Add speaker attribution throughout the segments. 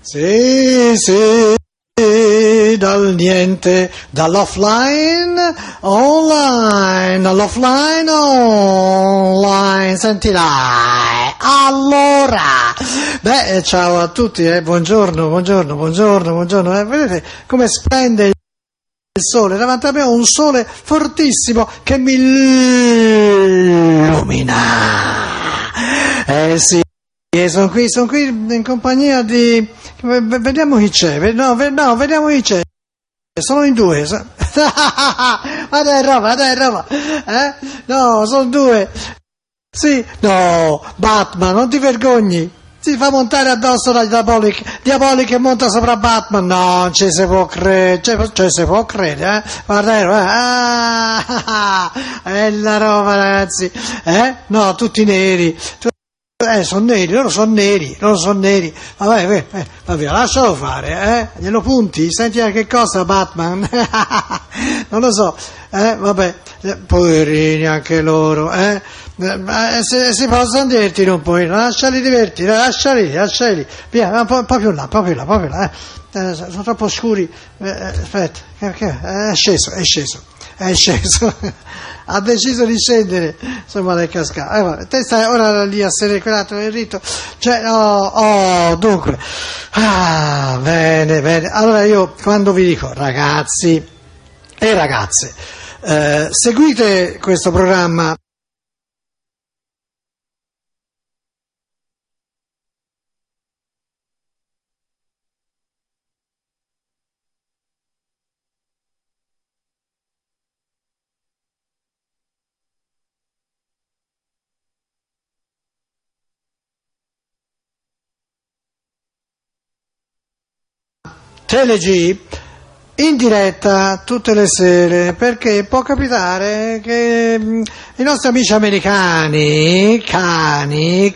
Speaker 1: Sì, sì, dal niente, dall'offline online, dall'offline online, sentila. Allora, ciao a tutti, buongiorno, vedete come splende il sole, davanti a me ho un sole fortissimo che mi illumina. Sì, sono qui in compagnia di... Vediamo chi c'è, no, vediamo chi c'è. Sono in due. Ma dai roba, No, sono due. Sì, no, Batman, non ti vergogni. Si fa montare addosso da Diabolic che monta sopra Batman. No, non ci si può credere, si può credere, Guarda, è la roba, ragazzi, No, tutti neri. Sono neri, loro sono neri. Vabbè, lascialo fare, glielo punti, senti a che cosa Batman? Non lo so, vabbè, poverini anche loro, si possono divertire un po', lasciali divertire, lasciali, via, un po' più là, sono troppo scuri, aspetta, è sceso. Ha deciso di scendere, insomma, del cascato. Te stai ora lì a serrecolato nel rito, dunque, bene. Allora io quando vi dico ragazzi e ragazze, seguite questo programma. TeleG in diretta tutte le sere, perché può capitare che i nostri amici americani, cani,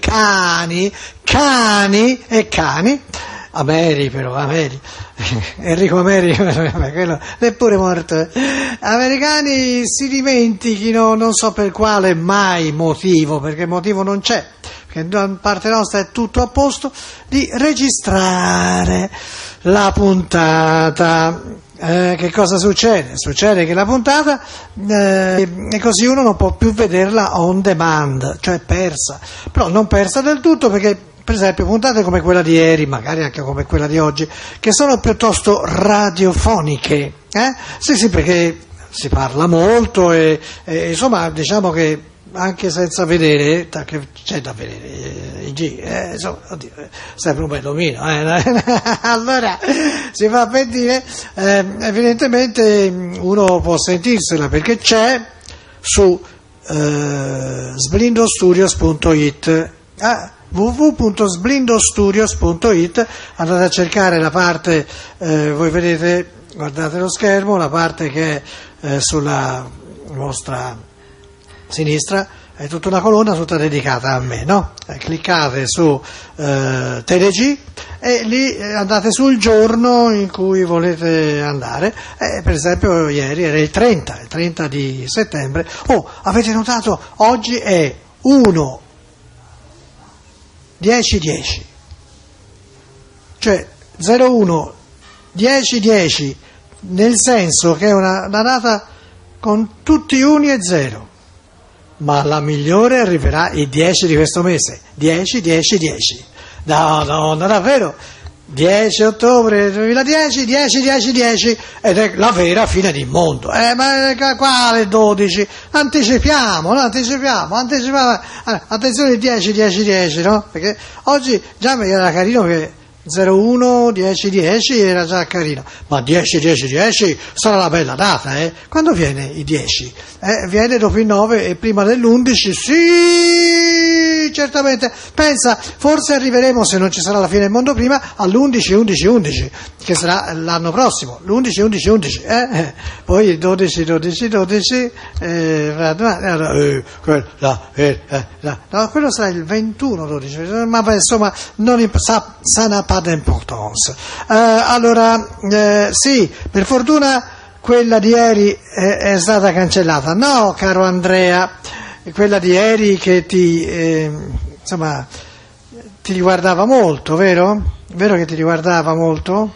Speaker 1: Enrico Ameri, quello è pure morto, americani si dimentichino, non so per quale mai motivo, perché motivo non c'è, perché da parte nostra è tutto a posto, di registrare la puntata. Che cosa succede? Succede che la puntata e così uno non può più vederla on demand, cioè persa, però non persa del tutto, perché per esempio puntate come quella di ieri, magari anche come quella di oggi, che sono piuttosto radiofoniche, sì, perché si parla molto e insomma diciamo che anche senza vedere, che c'è da vedere, insomma, oddio, sempre un bel omino, allora si fa per dire, evidentemente uno può sentirsela perché c'è su sblindostudios.it, www.sblindostudios.it, andate a cercare la parte, voi vedete, guardate lo schermo, la parte che è sulla vostra sinistra è tutta una colonna tutta dedicata a me, no? Cliccate su TeleG e lì andate sul giorno in cui volete andare, per esempio ieri era il 30 di settembre. Avete notato, oggi è 1-10-10, cioè 01-10-10, nel senso che è una data con tutti uni e zero. Ma la migliore arriverà il 10 di questo mese, 10. No, davvero, 10 ottobre 2010, 10, ed è la vera fine del mondo. Ma quale 12? Anticipiamo. Attenzione, 10, no? Perché oggi già mi era carino che 01, 10 era già carino, ma 10 sarà la bella data, Quando viene il 10? Viene dopo il 9 e prima dell'11, sì, certamente. Pensa, forse arriveremo, se non ci sarà la fine del mondo prima, all'11, che sarà l'anno prossimo, l'11, poi il 12, no, quello sarà il 21-12, ma insomma, ça n'a pas d'importance. Allora, sì, per fortuna quella di ieri è stata cancellata. No, caro Andrea, quella di ieri che ti, insomma, ti riguardava molto, vero? Vero che ti riguardava molto?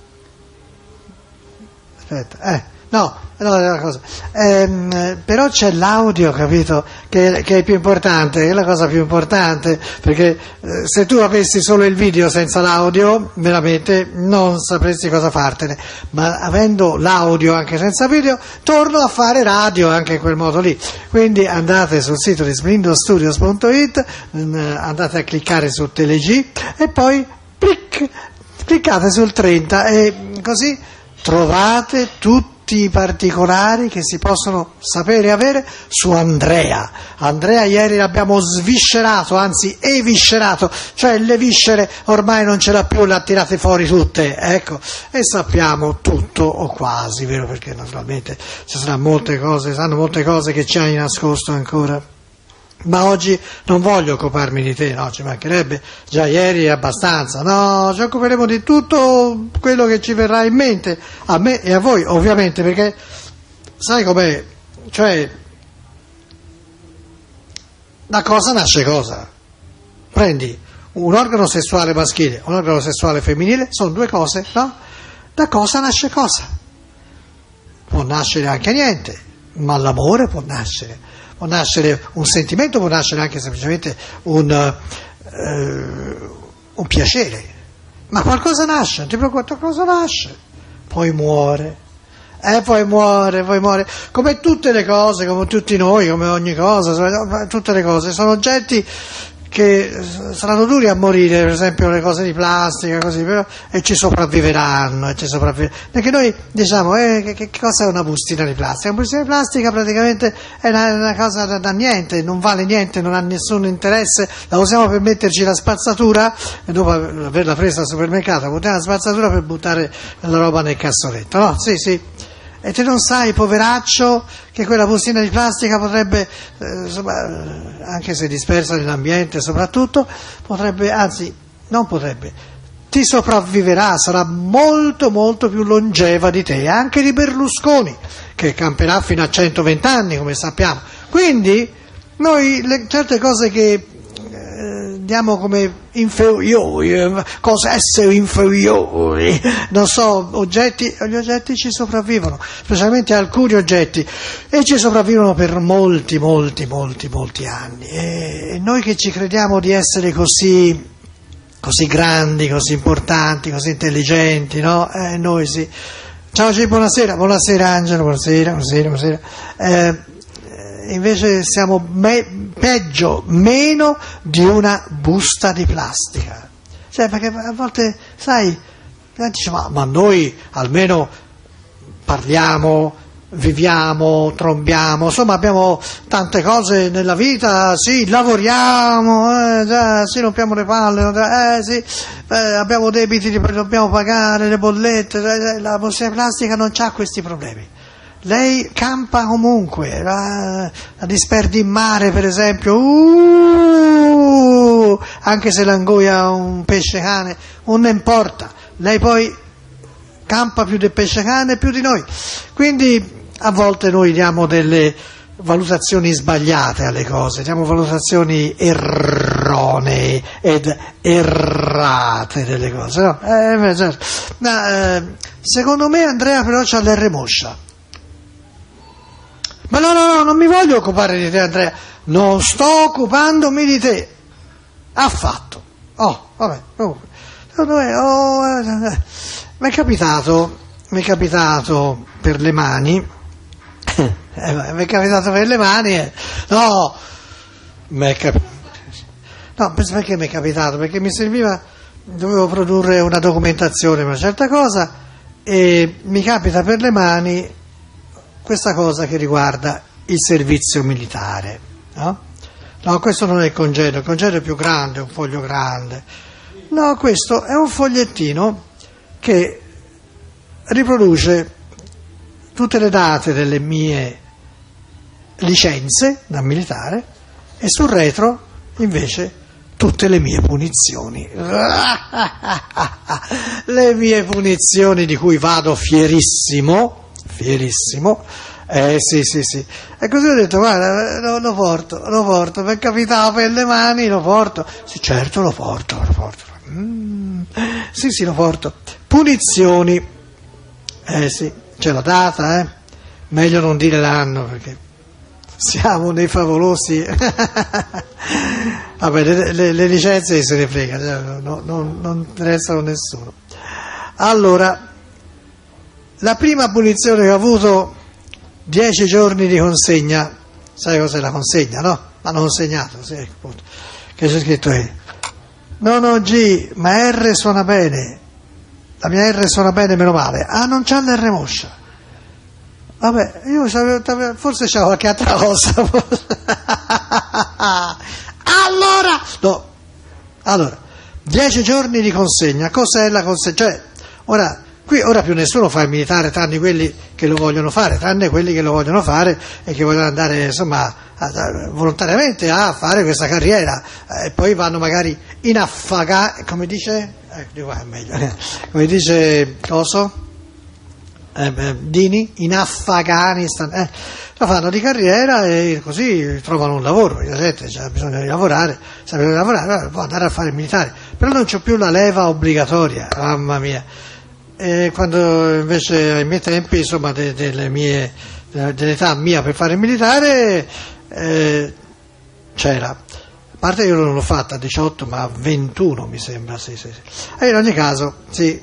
Speaker 1: Aspetta, no, è una cosa. Però c'è l'audio, capito? Che è più importante, è la cosa più importante, perché se tu avessi solo il video senza l'audio, veramente non sapresti cosa fartene. Ma avendo l'audio anche senza video, torno a fare radio anche in quel modo lì. Quindi andate sul sito di splendostudios.it, andate a cliccare su TeleG e poi cliccate sul 30 e così trovate tutti i particolari che si possono sapere e avere su Andrea. Andrea ieri l'abbiamo sviscerato, anzi eviscerato, cioè le viscere ormai non ce l'ha più, le ha tirate fuori tutte, ecco, e sappiamo tutto o quasi, vero? Perché naturalmente ci saranno molte cose che ci hai nascosto ancora. Ma oggi non voglio occuparmi di te, no, ci mancherebbe, già ieri è abbastanza, no, ci occuperemo di tutto quello che ci verrà in mente, a me e a voi ovviamente, perché sai com'è, cioè da cosa nasce cosa? Prendi un organo sessuale maschile, un organo sessuale femminile, sono due cose, no? Da cosa nasce cosa? Può nascere anche niente, ma l'amore può nascere un sentimento, può nascere anche semplicemente un piacere, ma qualcosa nasce, non ti preoccupare, qualcosa nasce, poi muore, come tutte le cose, come tutti noi, come ogni cosa, tutte le cose sono oggetti che saranno duri a morire, per esempio le cose di plastica, così, però, e ci sopravviveranno, perché noi diciamo, che cosa è una bustina di plastica? Una bustina di plastica praticamente è una cosa da niente, non vale niente, non ha nessun interesse, la usiamo per metterci la spazzatura, e dopo averla presa al supermercato, buttiamo la spazzatura per buttare la roba nel cassoletto, no? Sì. E te non sai, poveraccio, che quella bustina di plastica potrebbe, anche se dispersa nell'ambiente soprattutto, ti sopravviverà, sarà molto molto più longeva di te, anche di Berlusconi, che camperà fino a 120 anni, come sappiamo. Quindi noi certe cose che diamo come inferiori, cose essere inferiori, non so, gli oggetti ci sopravvivono, specialmente alcuni oggetti, e ci sopravvivono per molti anni, e noi che ci crediamo di essere così grandi, così importanti, così intelligenti, no? Noi sì. Ciao G, buonasera Angelo, buonasera. Invece siamo meno di una busta di plastica, cioè perché a volte sai, dice, ma noi almeno parliamo, viviamo, trombiamo, insomma abbiamo tante cose nella vita, sì, lavoriamo, sì, rompiamo le palle, sì, abbiamo debiti che dobbiamo pagare, le bollette, la bustina di plastica non c'ha questi problemi. Lei campa comunque, la disperdi in mare per esempio, anche se l'angoia un pesce cane, non ne importa, lei poi campa più del pesce cane, più di noi. Quindi a volte noi diamo delle valutazioni sbagliate alle cose, diamo valutazioni erronee ed errate delle cose, no? Certo. Secondo me Andrea però c'ha l'R moscia. Ma no, non mi voglio occupare di te Andrea, non sto occupandomi di te, affatto. Vabbè, comunque. Mi è capitato per le mani, no, perché mi è capitato? Perché mi serviva, dovevo produrre una documentazione per una certa cosa e mi capita per le mani questa cosa che riguarda il servizio militare, no? No, questo non è il congedo è più grande, è un foglio grande. No, questo è un fogliettino che riproduce tutte le date delle mie licenze da militare e sul retro invece tutte le mie punizioni. Le mie punizioni di cui vado fierissimo, Sì, sì, sì. E così ho detto, guarda, lo porto, per capitava per le mani, lo porto. Sì, certo, lo porto. Sì, lo porto. Punizioni. Sì, c'è la data, Meglio non dire l'anno, perché siamo nei favolosi. Vabbè, le licenze se ne frega, non interessano nessuno. Allora, la prima punizione che ho avuto, 10 giorni di consegna. Sai cos'è la consegna, no? L'hanno consegnato, sì, appunto. Che c'è scritto qui? No, G, ma R suona bene. La mia R suona bene, meno male. Ah, non c'ha l'R moscia. Vabbè, io forse c'avevo qualche altra cosa. Allora, 10 giorni di consegna. Cos'è la consegna? Cioè, ora più nessuno fa il militare, tranne quelli che lo vogliono fare e che vogliono andare, insomma, volontariamente a fare questa carriera. E poi vanno magari in Afghanistan, come dice? Di qua è meglio. Come dice Coso? Dini, in Afghanistan, lo fanno di carriera e così trovano un lavoro. La gente c'ha bisogno di lavorare, può andare a fare il militare, però non c'è più la leva obbligatoria, mamma mia. E quando invece ai miei tempi, insomma, dell'età mia per fare il militare, c'era. A parte io non l'ho fatta a 18, ma a 21 mi sembra, sì. E in ogni caso, sì.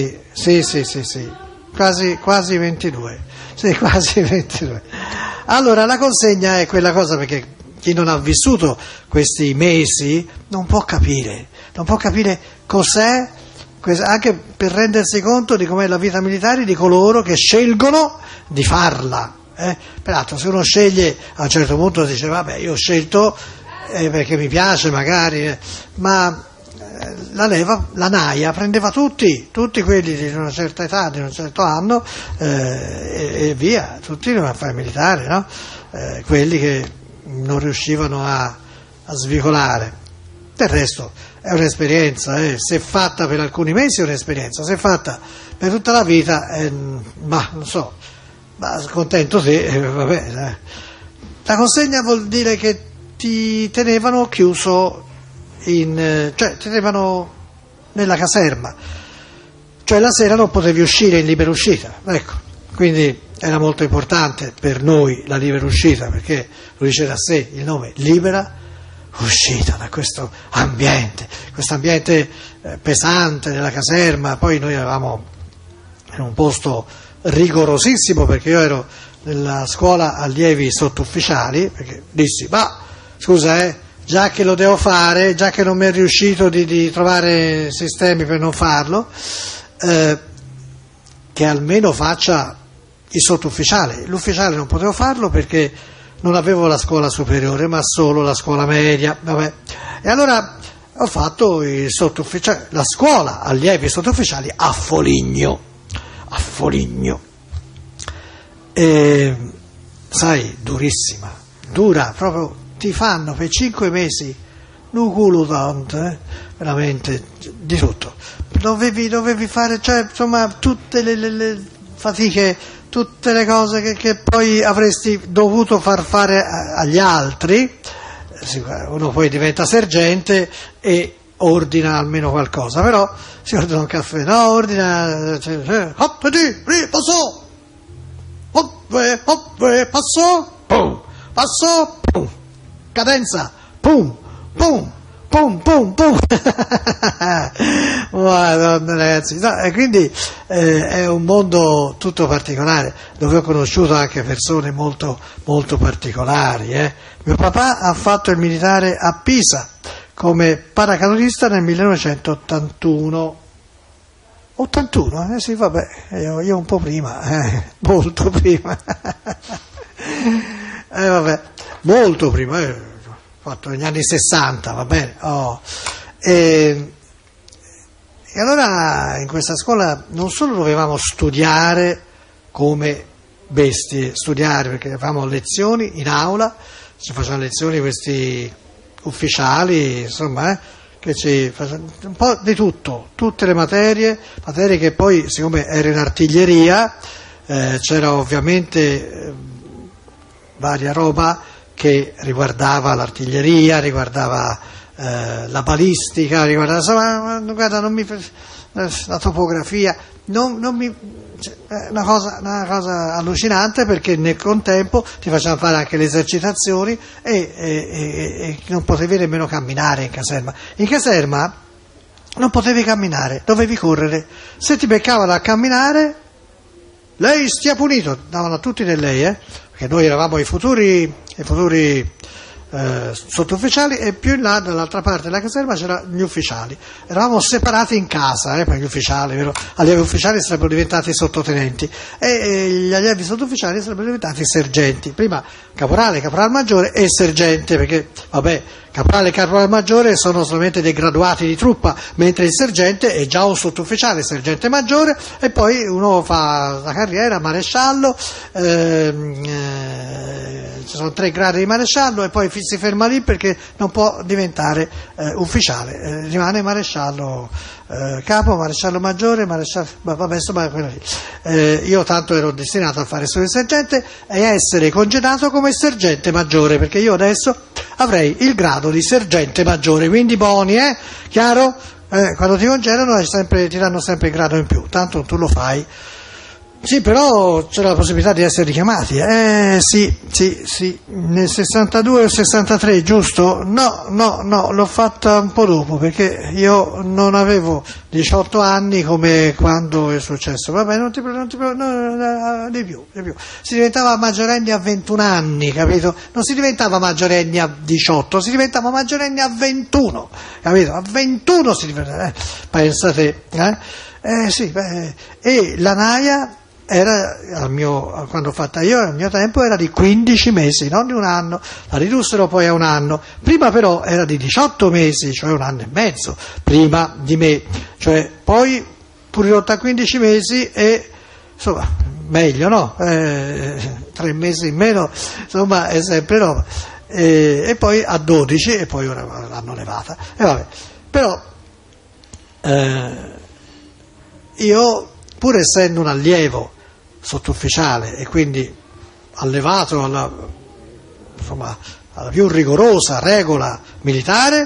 Speaker 1: Quasi 22. Sì, quasi 22. Allora, la consegna è quella cosa, perché chi non ha vissuto questi mesi non può capire cos'è, anche per rendersi conto di com'è la vita militare di coloro che scelgono di farla. Peraltro, se uno sceglie, a un certo punto dice, vabbè, io ho scelto perché mi piace magari, ma la leva, la naia prendeva tutti quelli di una certa età, di un certo anno, e via, tutti a fare militare, no? Quelli che non riuscivano a svicolare. Del resto è un'esperienza, se fatta per alcuni mesi è un'esperienza, se fatta per tutta la vita, ma non so, ma contento te, vabbè. La consegna vuol dire che ti tenevano chiuso cioè ti tenevano nella caserma, cioè la sera non potevi uscire in libera uscita, ecco, quindi era molto importante per noi la libera uscita, perché lo dice da sé il nome, libera uscita da questo ambiente pesante della caserma. Poi noi eravamo in un posto rigorosissimo, perché io ero nella scuola allievi sottufficiali, perché dissi, ma scusa, già che lo devo fare, già che non mi è riuscito di trovare sistemi per non farlo, che almeno faccia il sottufficiale. L'ufficiale non potevo farlo perché non avevo la scuola superiore, ma solo la scuola media, vabbè. E allora ho fatto il sottufficiale, la scuola allievi sottufficiali a Foligno. E, sai, durissima, dura proprio. Ti fanno per 5 mesi un culo tanto, veramente di tutto. Dovevi fare, cioè, insomma, tutte le fatiche, tutte le cose che poi avresti dovuto far fare agli altri. Uno poi diventa sergente e ordina almeno qualcosa, però si ordina un caffè, no, ordina, passo, pum. Cadenza, pum. Madonna, ragazzi, no, e quindi è un mondo tutto particolare, dove ho conosciuto anche persone molto, molto particolari. Mio papà ha fatto il militare a Pisa come paracadutista nel 1981. 81? Sì, vabbè, io un po' prima, molto prima. Vabbè, molto prima, fatto negli anni 60, va bene. E allora in questa scuola non solo dovevamo studiare come bestie, perché avevamo lezioni in aula, ci facevano lezioni questi ufficiali, insomma, che ci facevano un po' di tutto, tutte le materie che poi, siccome ero in artiglieria, c'era ovviamente varia roba che riguardava l'artiglieria, riguardava la balistica, riguardava, insomma, guarda, non mi, la topografia, non mi, cioè, una cosa allucinante, perché nel contempo ti facevano fare anche le esercitazioni e non potevi nemmeno camminare in caserma. In caserma non potevi camminare, dovevi correre. Se ti beccavano a camminare, lei stia punito, davano a tutti del lei, perché noi eravamo i futuri sottufficiali, e più in là dall'altra parte della caserma c'erano gli ufficiali. Eravamo separati in casa, per gli ufficiali, vero? Allievi ufficiali sarebbero diventati sottotenenti e gli allievi sottufficiali sarebbero diventati sergenti. Prima caporale, caporal maggiore e sergente, perché vabbè, caporale e caporal maggiore sono solamente dei graduati di truppa, mentre il sergente è già un sottufficiale, sergente maggiore, e poi uno fa la carriera, maresciallo, ci sono 3 gradi di maresciallo, e poi si ferma lì perché non può diventare ufficiale, rimane maresciallo capo, maresciallo maggiore, maresciallo, vabbè, insomma, quello lì. Io tanto ero destinato a fare solo il sergente e a essere congedato come sergente maggiore, perché io adesso avrei il grado di sergente maggiore, quindi buoni, chiaro? Quando ti congedano ti danno sempre il grado in più, tanto tu lo fai. Sì, però c'era la possibilità di essere richiamati. Sì, nel 62 o 63, giusto? No, l'ho fatta un po' dopo, perché io non avevo 18 anni come quando è successo. Vabbè, non ti no, di più. Si diventava maggiorenni a 21 anni, capito? Non si diventava maggiorenni a 18, si diventava maggiorenni a 21, capito? A 21 si diventava, pensate, sì, e la naia era, quando l'ho fatta io, al mio tempo era di 15 mesi, non di un anno, la ridussero poi a un anno, prima però era di 18 mesi, cioè 1 anno e mezzo, prima di me, cioè poi pure ridotta a 15 mesi e, insomma, meglio, no? 3 mesi in meno, insomma, è sempre roba. E poi a 12, e poi ora l'hanno levata, e vabbè, però io, pur essendo un allievo sottufficiale e quindi allevato alla più rigorosa regola militare,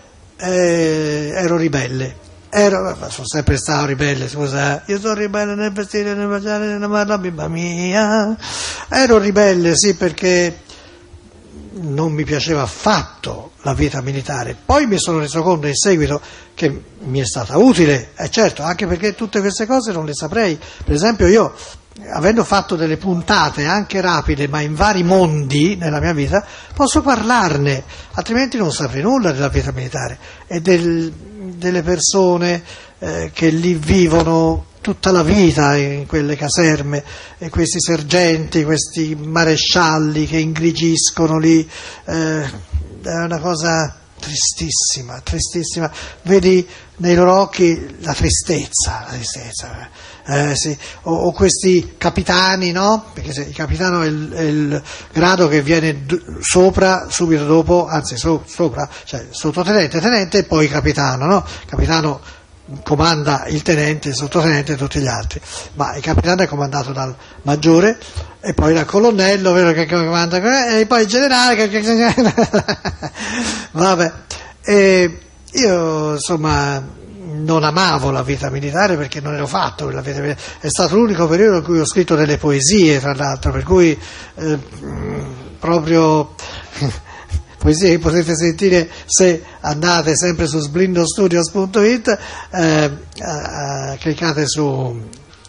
Speaker 1: ero ribelle. Sono sempre stato ribelle, scusa, io sono ribelle nel vestire, nel mangiare, nell'amare la bimba mia. Ero ribelle, sì, perché non mi piaceva affatto la vita militare. Poi mi sono reso conto in seguito che mi è stata utile, certo, anche perché tutte queste cose non le saprei. Per esempio, io, avendo fatto delle puntate anche rapide, ma in vari mondi nella mia vita, posso parlarne, altrimenti non saprei nulla della vita militare e delle persone che lì vivono tutta la vita in quelle caserme, e questi sergenti, questi marescialli che ingrigiscono lì, è una cosa tristissima, vedi nei loro occhi la tristezza, sì. O questi capitani, no? Perché il capitano è il grado che viene sopra, subito dopo, anzi sopra, cioè sottotenente, tenente e poi capitano, no? Capitano comanda il tenente, il sottotenente e tutti gli altri, ma il capitano è comandato dal maggiore e poi dal colonnello, vero, che comanda, e poi il generale vabbè. E io, insomma, non amavo la vita militare perché non ero fatto per la vita militare. È stato l'unico periodo in cui ho scritto delle poesie, tra l'altro, per cui proprio poesie che potete sentire se andate sempre su sblindostudios.it, cliccate su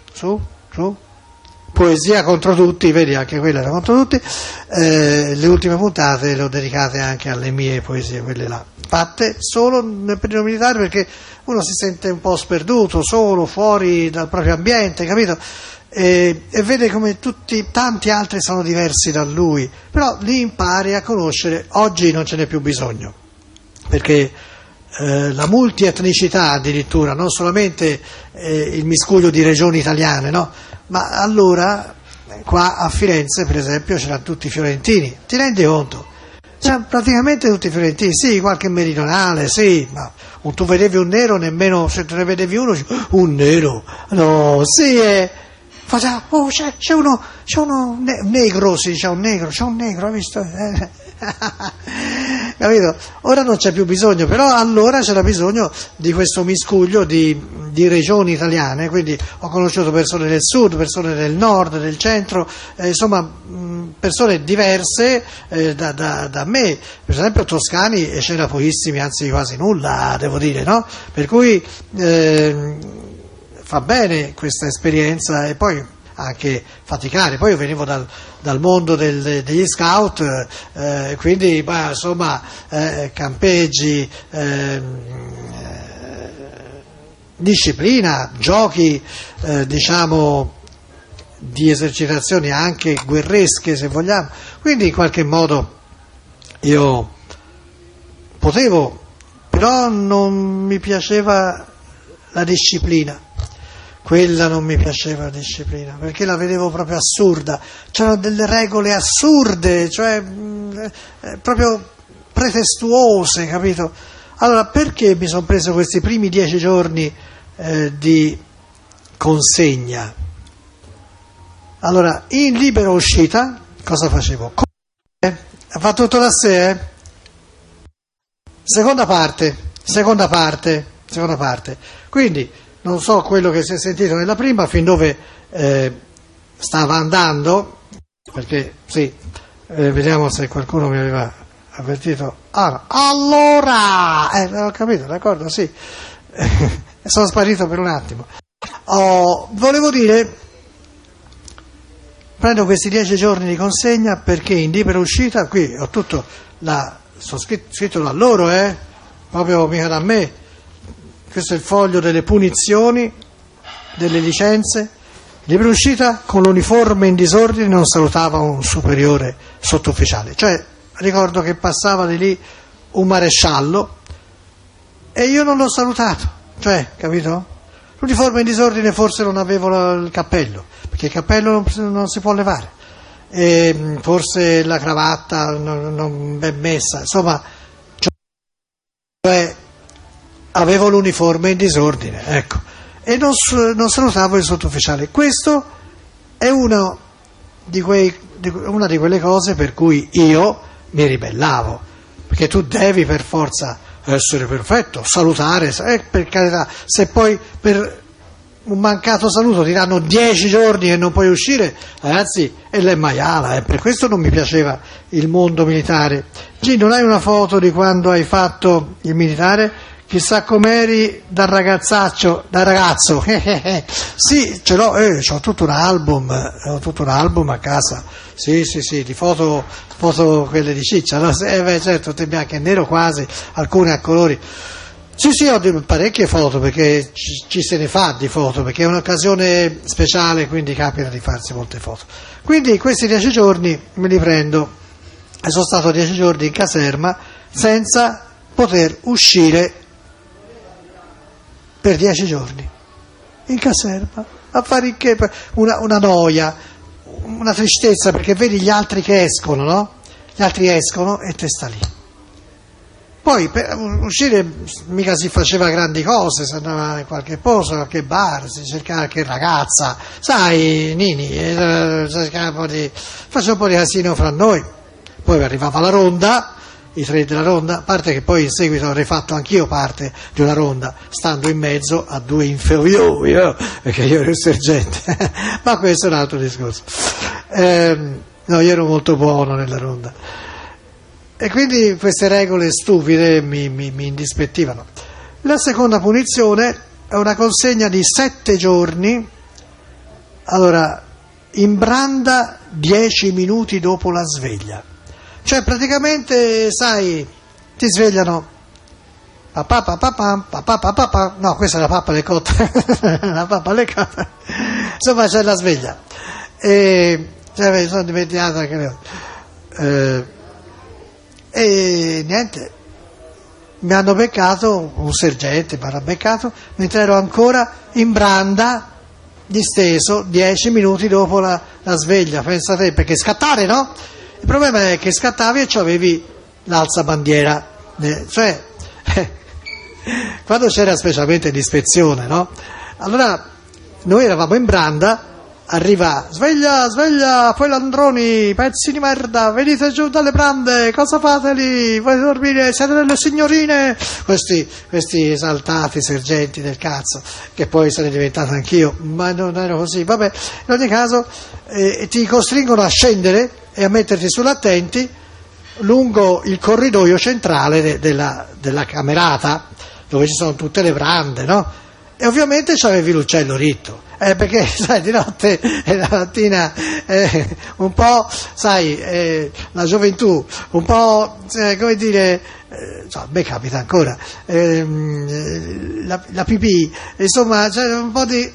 Speaker 1: Poesia contro tutti, vedi, anche quella era contro tutti. Le ultime puntate le ho dedicate anche alle mie poesie, quelle là, fatte solo nel periodo militare, perché uno si sente un po' sperduto, solo, fuori dal proprio ambiente, capito? E vede come tanti altri sono diversi da lui, però li impari a conoscere. Oggi non ce n'è più bisogno, perché la multietnicità addirittura, non solamente il miscuglio di regioni italiane, no? Ma allora qua a Firenze, per esempio, c'erano tutti fiorentini, ti rendi conto? C'erano praticamente tutti fiorentini, sì, qualche meridionale, sì, ma tu vedevi un nero, nemmeno se te ne vedevi uno, un nero, no, sì, Faccia, oh, c'è uno negro, si dice, c'è un negro, hai visto? Capito? Ora non c'è più bisogno, però allora c'era bisogno di questo miscuglio di regioni italiane, quindi ho conosciuto persone del sud, persone del nord, del centro, insomma persone diverse da me, per esempio toscani c'era pochissimi, anzi quasi nulla, devo dire, no? Per cui fa bene questa esperienza e poi anche faticare. Poi io venivo dal mondo degli scout, quindi insomma campeggi, disciplina, giochi diciamo di esercitazioni anche guerresche se vogliamo, quindi in qualche modo io potevo, però non mi piaceva la disciplina. Quella non mi piaceva la disciplina, perché la vedevo proprio assurda, c'erano delle regole assurde, cioè proprio pretestuose, capito? Allora, perché mi sono preso questi primi 10 giorni di consegna? Allora, in libera uscita, cosa facevo? Fa tutto da sé, Seconda parte. Quindi, non so quello che si è sentito nella prima, fin dove stava andando, perché sì, vediamo se qualcuno mi aveva avvertito. Allora, ho capito, d'accordo, sì, sono sparito per un attimo. Volevo dire, prendo questi 10 giorni di consegna perché in libera uscita, qui ho tutto, sono scritto da loro, proprio mica da me. Questo è il foglio delle punizioni, delle licenze. Libera uscita, con l'uniforme in disordine non salutava un superiore sottufficiale. Cioè, ricordo che passava di lì un maresciallo e io non l'ho salutato. Cioè, capito? L'uniforme in disordine, forse non avevo il cappello, perché il cappello non si può levare. E forse la cravatta non ben messa. Insomma, cioè avevo l'uniforme in disordine, ecco, e non salutavo il sottufficiale. Questo è una di quelle cose per cui io mi ribellavo, perché tu devi per forza essere perfetto, salutare, per carità, se poi per un mancato saluto ti danno 10 giorni e non puoi uscire, ragazzi, è l'è maiala, per questo non mi piaceva il mondo militare. Non hai una foto di quando hai fatto il militare? Chissà com'eri da ragazzo. Sì, ce l'ho, ho tutto un album a casa. Sì, di foto quelle di ciccia, no? Certo, tutte bianche e nero quasi, alcune a colori. Sì, ho parecchie foto, perché ci se ne fa di foto, perché è un'occasione speciale, quindi capita di farsi molte foto. Quindi questi 10 giorni me li prendo, e sono stato 10 giorni in caserma senza poter uscire per 10 giorni in caserma a fare che una noia, una tristezza, perché vedi gli altri che escono, no? Gli altri escono e te sta lì. Poi per uscire mica si faceva grandi cose, si andava in qualche posto, qualche bar, si cercava qualche ragazza, sai, Nini, faceva un po' di casino fra noi. Poi arrivava la ronda, i 3 della ronda, a parte che poi in seguito ho rifatto anch'io parte di una ronda, stando in mezzo a 2 inferiori, perché io ero il sergente, ma questo è un altro discorso. No, io ero molto buono nella ronda. E quindi queste regole stupide mi indispettivano. La seconda punizione è una consegna di 7 giorni, allora, in branda 10 minuti dopo la sveglia. Cioè praticamente, sai, ti svegliano, no, questa è la pappa alle cotte, la pappa alle cotte, insomma c'è la sveglia. E sono dimenticato anche e niente, mi hanno beccato, un sergente mi hanno beccato mentre ero ancora in branda, disteso 10 minuti dopo la sveglia. Pensa te, perché scattare, no? Il problema è che scattavi e c'avevi l'alzabandiera, cioè quando c'era specialmente l'ispezione, no? Allora noi eravamo in branda arriva, sveglia, sveglia, poi ladroni, pezzi di merda, venite giù dalle brande, cosa fate lì? Volete dormire? Siete delle signorine? Questi esaltati sergenti del cazzo, che poi sarei diventato anch'io, ma non ero così. Vabbè, in ogni caso ti costringono a scendere e a metterti sull'attenti lungo il corridoio centrale della camerata, dove ci sono tutte le brande, no? E ovviamente c'avevi l'uccello ritto, perché sai, di notte e la mattina un po', sai, la gioventù, un po', come dire, a me capita ancora, la pipì, insomma, c'era un po' di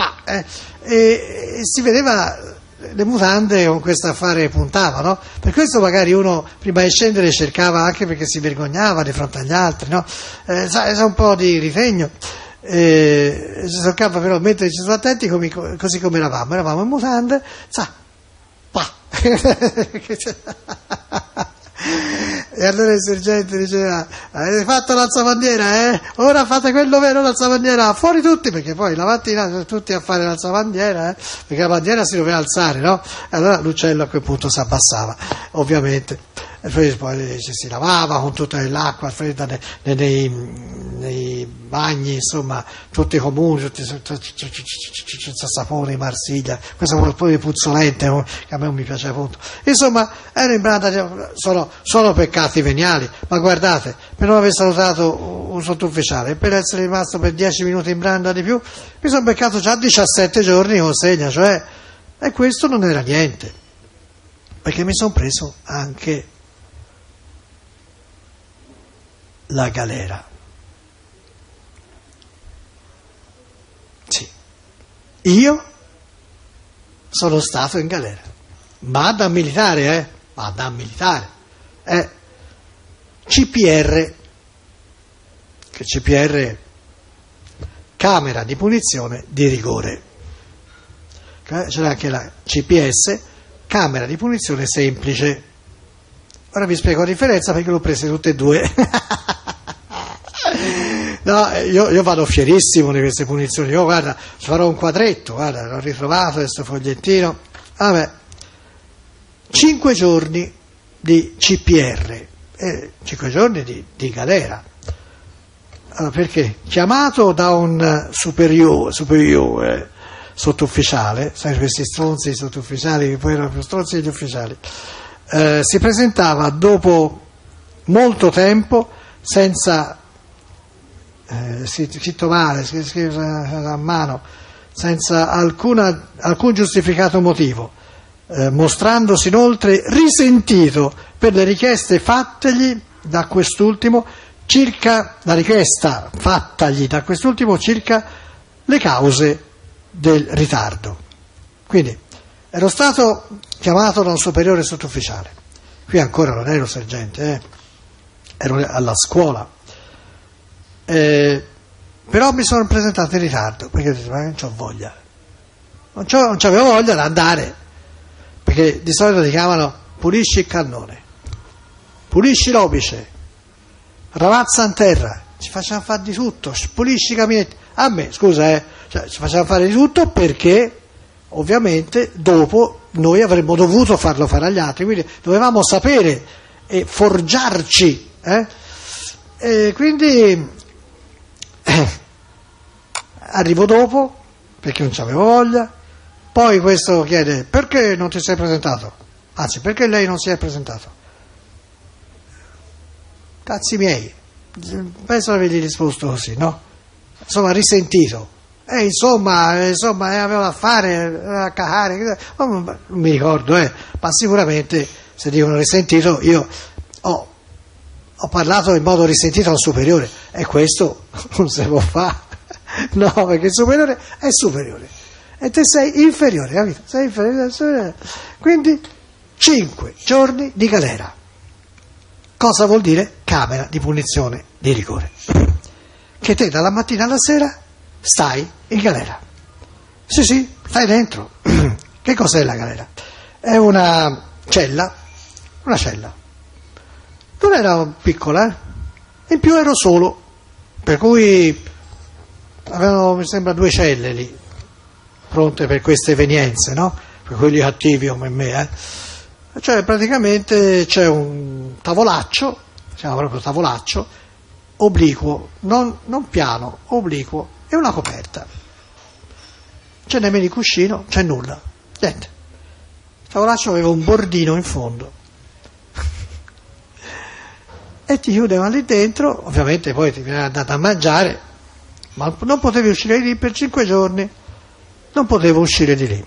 Speaker 1: e si vedeva le mutande con questo affare puntavano, per questo magari uno prima di scendere cercava, anche perché si vergognava di fronte agli altri, no? Sai, un po' di ritegno. Si cercava però metterci su attenti così come eravamo in mutande, e allora il sergente diceva: avete fatto l'alzabandiera, ora fate quello vero, l'alzabandiera, fuori tutti, perché poi la mattina tutti a fare l'alzabandiera, perché la bandiera si doveva alzare, no? E allora l'uccello a quel punto si abbassava, ovviamente. E poi si lavava con tutta l'acqua fredda nei bagni, insomma, tutti i comuni, tutti senza sapone, in Marsiglia, questo un po' di puzzolente che a me non mi piace appunto. Insomma, ero in branda, sono peccati veniali, ma guardate, per non aver salutato un sottufficiale e per essere rimasto per 10 minuti in branda di più, mi sono beccato già 17 giorni in consegna, cioè, e questo non era niente, perché mi sono preso anche la galera. Sì, io sono stato in galera, ma da militare, CPR, che CPR, camera di punizione di rigore, c'era anche la CPS, camera di punizione semplice. Ora vi spiego la differenza, perché l'ho prese tutte e due. No, io vado fierissimo di queste punizioni. Io, guarda, ci farò un quadretto, guarda, l'ho ritrovato questo fogliettino. Vabbè, 5 giorni di CPR, 5 giorni di galera. Allora, perché? Chiamato da un superiore sottufficiale, sai, questi stronzi sottufficiali che poi erano più stronzi degli ufficiali, si presentava dopo molto tempo senza scritto male, scritto a mano, senza alcun giustificato motivo, mostrandosi inoltre risentito per le richieste fattagli da quest'ultimo circa le cause del ritardo. Quindi ero stato chiamato da un superiore sottufficiale, qui ancora non ero sergente, ero alla scuola. Però mi sono presentato in ritardo perché ho detto: ma non c'ho voglia, non c'avevo voglia di andare, perché di solito ti chiamano: pulisci il cannone, pulisci l'obice, ravazza in terra, ci facciamo fare di tutto, pulisci i caminetti. A me, scusa, ci facciamo fare di tutto perché ovviamente dopo noi avremmo dovuto farlo fare agli altri, quindi dovevamo sapere e forgiarci, e quindi arrivo dopo perché non c'avevo voglia. Poi questo chiede: perché non ti sei presentato? Anzi, perché lei non si è presentato? Cazzi miei, penso di avergli risposto così, no? Insomma, risentito. Insomma, avevo da fare, a cagare, non mi ricordo, ma sicuramente se dicono risentito, io ho parlato in modo risentito a un superiore, e questo non si può fare, no, perché il superiore è superiore e te sei inferiore, capito? Sei inferiore. Quindi 5 giorni di galera. Cosa vuol dire? Camera di punizione di rigore, che te dalla mattina alla sera stai in galera. Sì, stai dentro. Che cos'è la galera? È una cella. Non era piccola, in più ero solo, per cui avevano, mi sembra, 2 celle lì. pronte per queste evenienze, no? Per quelli cattivi come me, Cioè praticamente c'è un tavolaccio, si chiama proprio tavolaccio, obliquo, non piano, obliquo, e una coperta. C'è nemmeno il cuscino, c'è nulla, niente. Il tavolaccio aveva un bordino in fondo. E ti chiudevano lì dentro, ovviamente poi ti viene andato a mangiare, ma non potevi uscire di lì per 5 giorni, non potevo uscire di lì.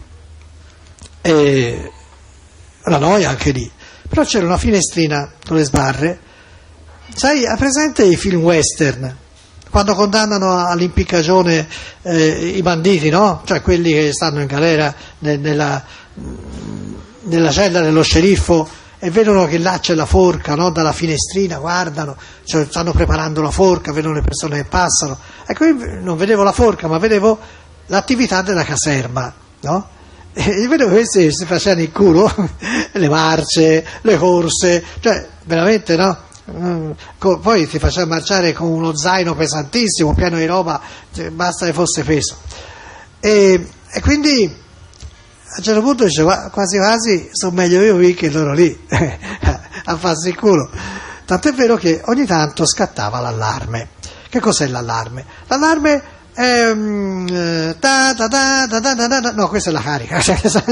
Speaker 1: E la noia anche lì. Però c'era una finestrina con le sbarre. Sai, hai presente i film western? Quando condannano all'impiccagione i banditi, no? Cioè quelli che stanno in galera nella cella dello sceriffo e vedono che là c'è la forca, no? Dalla finestrina guardano, cioè, stanno preparando la forca, vedono le persone che passano. Ecco, io non vedevo la forca, ma vedevo l'attività della caserma, no? E vedevo questi si facevano il culo, le marce, le corse, cioè veramente, no? Poi ti faceva marciare con uno zaino pesantissimo, pieno di roba, basta che fosse peso. E quindi a un certo punto dice, quasi quasi sono meglio io qui che loro lì a farsi il culo. Tant'è vero che ogni tanto scattava l'allarme. Che cos'è l'allarme? L'allarme è no, questa è la carica.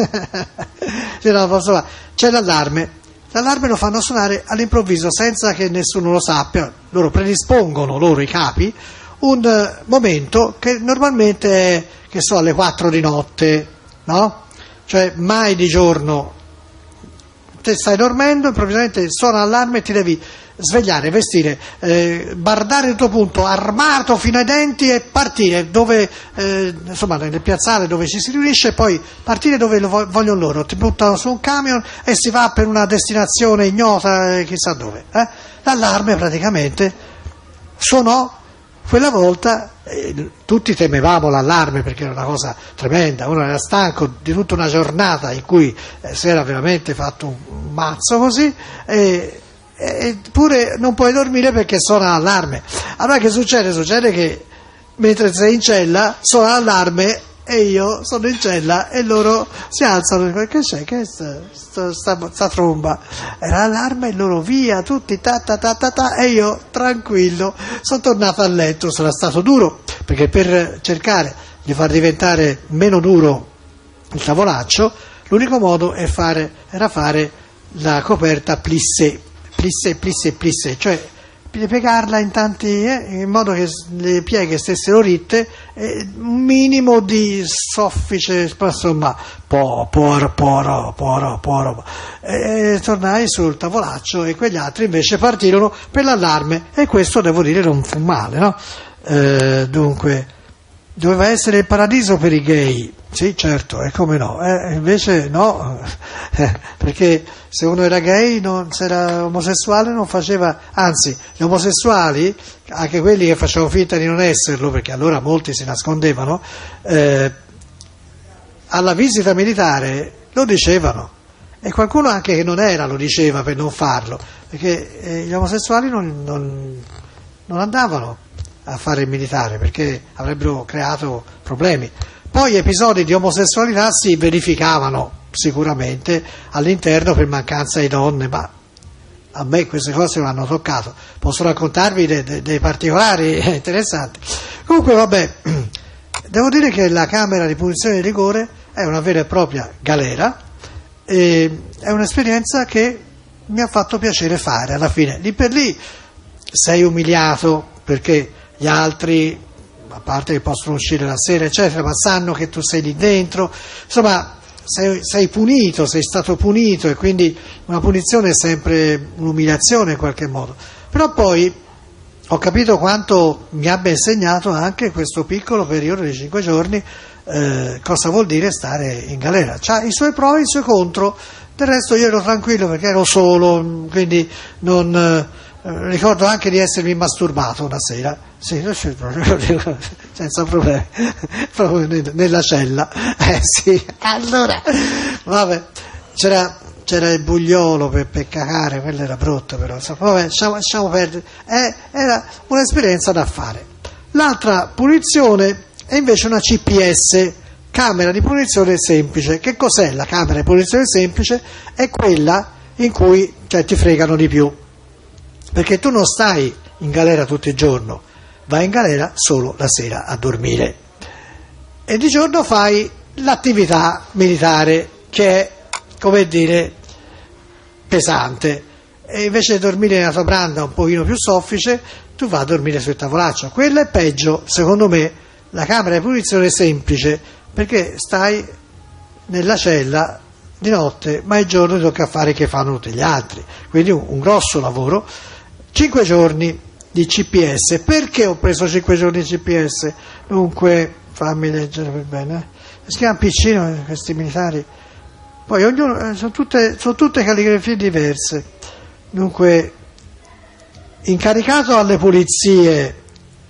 Speaker 1: C'è l'allarme. L'allarme lo fanno suonare all'improvviso senza che nessuno lo sappia. Loro predispongono, loro i capi, un momento che normalmente è, che so, alle 4 di notte, no? Cioè mai di giorno. Te stai dormendo, improvvisamente suona l'allarme e ti devi svegliare, vestire, bardare il tuo punto, armato fino ai denti e partire dove, insomma nel piazzale dove ci si riunisce, e poi partire dove lo vogliono loro, ti buttano su un camion e si va per una destinazione ignota, chissà dove. L'allarme praticamente suonò quella volta, tutti temevamo l'allarme perché era una cosa tremenda, uno era stanco di tutta una giornata in cui si era veramente fatto un mazzo così, eppure non puoi dormire perché suona l'allarme. Allora che succede? Succede che mentre sei in cella suona l'allarme e io sono in cella e loro si alzano, che c'è? Che è sta tromba? Era l'allarme e loro via, tutti ta ta ta ta ta, e io tranquillo sono tornato a letto. Sarà stato duro perché per cercare di far diventare meno duro il tavolaccio l'unico modo era fare la coperta plissé, cioè piegarla in tanti, in modo che le pieghe stessero ritte, un minimo di soffice, insomma, e tornai sul tavolaccio e quegli altri invece partirono per l'allarme, e questo devo dire non fu male, no? Dunque doveva essere il paradiso per i gay, sì certo, e come no, invece no, perché se uno era gay, se era omosessuale non faceva, anzi gli omosessuali, anche quelli che facevano finta di non esserlo, perché allora molti si nascondevano, alla visita militare lo dicevano, e qualcuno anche che non era lo diceva per non farlo, perché gli omosessuali non andavano a fare il militare perché avrebbero creato problemi. Poi episodi di omosessualità si verificavano sicuramente all'interno per mancanza di donne, ma a me queste cose non hanno toccato. Posso raccontarvi dei particolari interessanti. Comunque vabbè, devo dire che la camera di punizione di rigore è una vera e propria galera, e è un'esperienza che mi ha fatto piacere fare alla fine. Lì per lì sei umiliato perché gli altri, a parte che possono uscire la sera eccetera, ma sanno che tu sei lì dentro, insomma sei punito, sei stato punito, e quindi una punizione è sempre un'umiliazione in qualche modo. Però poi ho capito quanto mi abbia insegnato anche questo piccolo periodo di 5 giorni, cosa vuol dire stare in galera. C'ha i suoi pro e i suoi contro, del resto io ero tranquillo perché ero solo, quindi non... ricordo anche di essermi masturbato una sera, sì, senza problemi, proprio nella cella, sì. Allora, vabbè, c'era il bugliolo per cacare, quello era brutto, però vabbè, lasciamo perdere, era un'esperienza da fare. L'altra punizione è invece una CPS, camera di punizione semplice. Che cos'è la camera di punizione semplice? È quella in cui ti fregano di più, perché tu non stai in galera tutto il giorno, vai in galera solo la sera a dormire e di giorno fai l'attività militare che è, come dire, pesante, e invece di dormire nella tua branda un pochino più soffice tu vai a dormire sul tavolaccio. Quello è peggio, secondo me, la camera di punizione semplice, perché stai nella cella di notte, ma il giorno ti tocca fare che fanno tutti gli altri, quindi un grosso lavoro. 5 giorni di CPS. Perché ho preso 5 giorni di CPS? Dunque, fammi leggere per bene, si chiamano piccino questi militari, poi ognuno sono tutte calligrafie diverse. Dunque, incaricato alle pulizie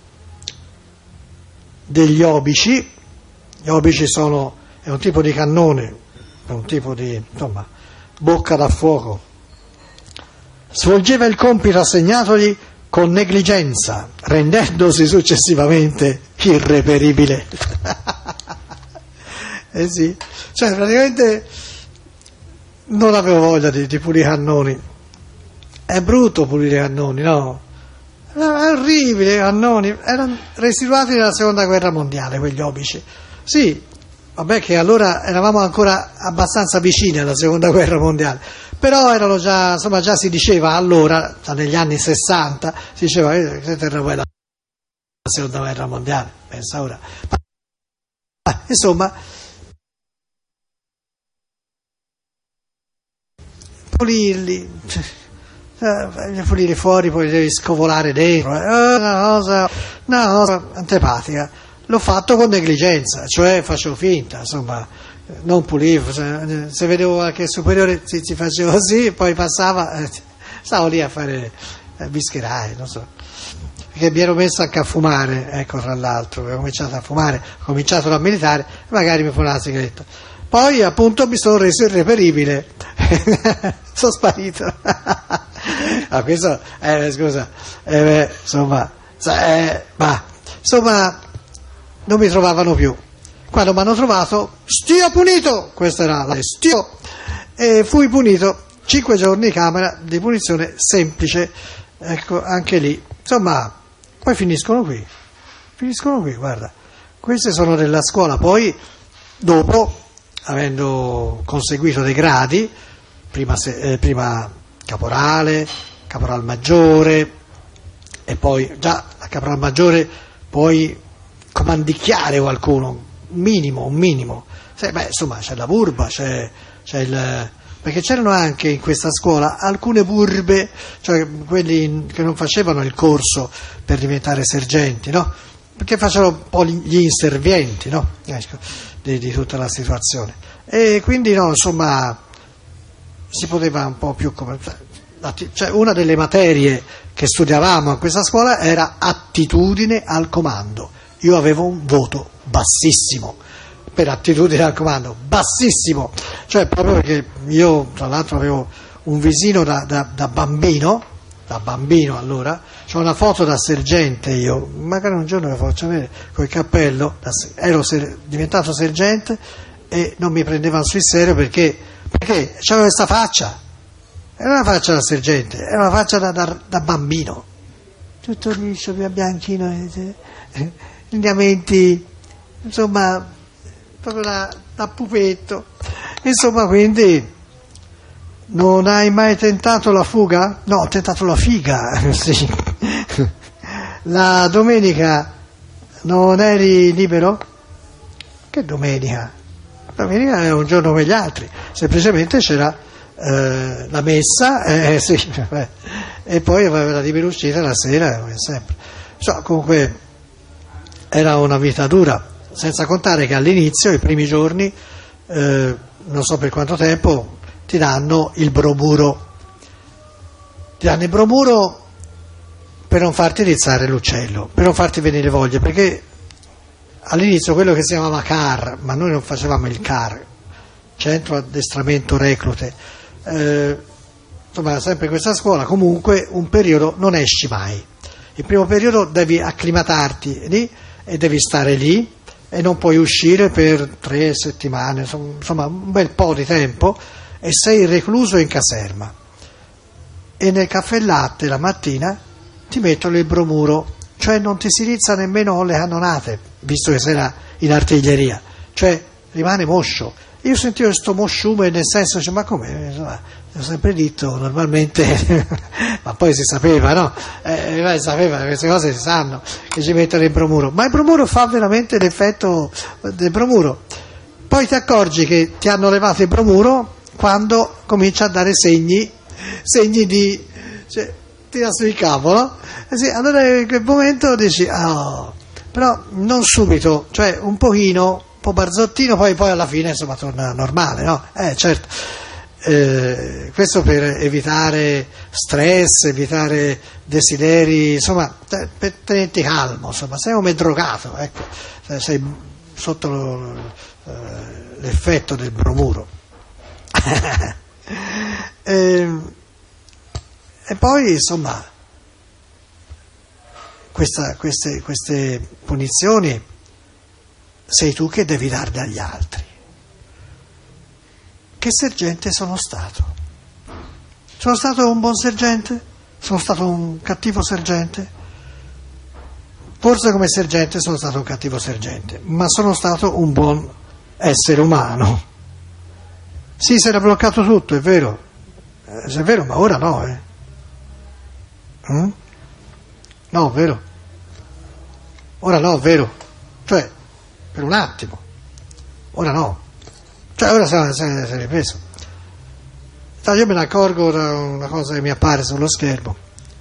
Speaker 1: degli obici. Gli obici è un tipo di cannone, è un tipo di, insomma, bocca da fuoco. Svolgeva il compito assegnatogli con negligenza, rendendosi successivamente irreperibile. Sì, cioè praticamente non avevo voglia di pulire cannoni. È brutto pulire cannoni, no? È orribile, i cannoni erano residuati nella seconda guerra mondiale, quegli obici. Sì, vabbè, che allora eravamo ancora abbastanza vicini alla seconda guerra mondiale, però erano già, insomma, già si diceva allora, già negli anni 60, si diceva che terrà poi la seconda guerra mondiale, pensa ora. Insomma, pulirli, pulire fuori, poi devi scovolare dentro, una cosa antipatica. L'ho fatto con negligenza, cioè facevo finta, insomma, non pulivo, se vedevo qualche superiore si faceva così, poi passava, stavo lì a fare bischerai, non so, perché mi ero messo anche a fumare, ecco, tra l'altro, ho cominciato a fumare, ho cominciato da militare, magari mi fumo la sigaretta, poi appunto mi sono reso irreperibile, sono sparito. Questo, scusa, insomma, non mi trovavano più. Quando mi hanno trovato, stia punito! Questa era la stio. E fui punito 5 giorni di camera di punizione semplice. Ecco, anche lì. Insomma, poi finiscono qui, guarda. Queste sono della scuola. Poi, dopo, avendo conseguito dei gradi, prima caporale, caporal maggiore, e poi già la caporal maggiore puoi comandicchiare qualcuno, un minimo. Insomma, c'è la burba, c'è perché c'erano anche in questa scuola alcune burbe, cioè quelli che non facevano il corso per diventare sergenti, no? Perché facevano un po' gli inservienti, no? Di tutta la situazione. E quindi, no, insomma, si poteva un po' più cioè una delle materie che studiavamo a questa scuola era attitudine al comando. Io avevo un voto bassissimo per attitudine al comando, bassissimo, cioè proprio perché io tra l'altro avevo un visino da bambino allora, c'ho una foto da sergente io, magari un giorno la faccio vedere, col cappello, ero diventato sergente e non mi prendevano sul serio perché c'avevo questa faccia, era una faccia da sergente, era una faccia da bambino, tutto liscio, bianchino, lineamenti, insomma, proprio da pupetto. Insomma, quindi, non hai mai tentato la fuga? No, ho tentato la figa, sì. La domenica non eri libero? Che domenica? Domenica è un giorno come gli altri, semplicemente c'era la messa, sì, e poi aveva la libera uscita la sera, come sempre. Comunque era una vita dura, senza contare che all'inizio, i primi giorni, non so per quanto tempo, ti danno il bromuro. Ti danno il bromuro per non farti rizzare l'uccello, per non farti venire voglia, perché all'inizio quello che si chiamava CAR, ma noi non facevamo il CAR, Centro Addestramento Reclute, insomma, sempre in questa scuola, comunque un periodo non esci mai. Il primo periodo devi acclimatarti lì e devi stare lì, e non puoi uscire per 3 settimane, insomma un bel po' di tempo, e sei recluso in caserma. E nel caffè latte la mattina ti mettono il bromuro, cioè non ti si rizza nemmeno le cannonate, visto che sei in artiglieria, cioè rimane moscio. Io sentivo questo mosciume, nel senso, cioè, ma come? Ho sempre detto normalmente, ma poi si sapeva, no? Si sapeva, queste cose si sanno, che ci mettono il bromuro, ma il bromuro fa veramente l'effetto del bromuro. Poi ti accorgi che ti hanno levato il bromuro quando comincia a dare segni di, cioè, tira sul capo, no? Sì, allora in quel momento dici, oh, però non subito, cioè un po' barzottino, poi alla fine insomma torna normale, no? Certo, questo per evitare stress, evitare desideri, insomma, per tenerti calmo, insomma, sei come drogato, ecco, sei sotto l'effetto del bromuro. E poi insomma queste punizioni sei tu che devi darle agli altri. Che sergente sono stato? Sono stato un buon sergente? Sono stato un cattivo sergente? Forse come sergente sono stato un cattivo sergente, ma sono stato un buon essere umano. Sì, si era bloccato tutto, è vero, ma ora no, No, vero? Ora no, vero? Cioè, per un attimo. Ora no. Cioè, ora si è ripreso. Io me ne accorgo da una cosa che mi appare sullo schermo.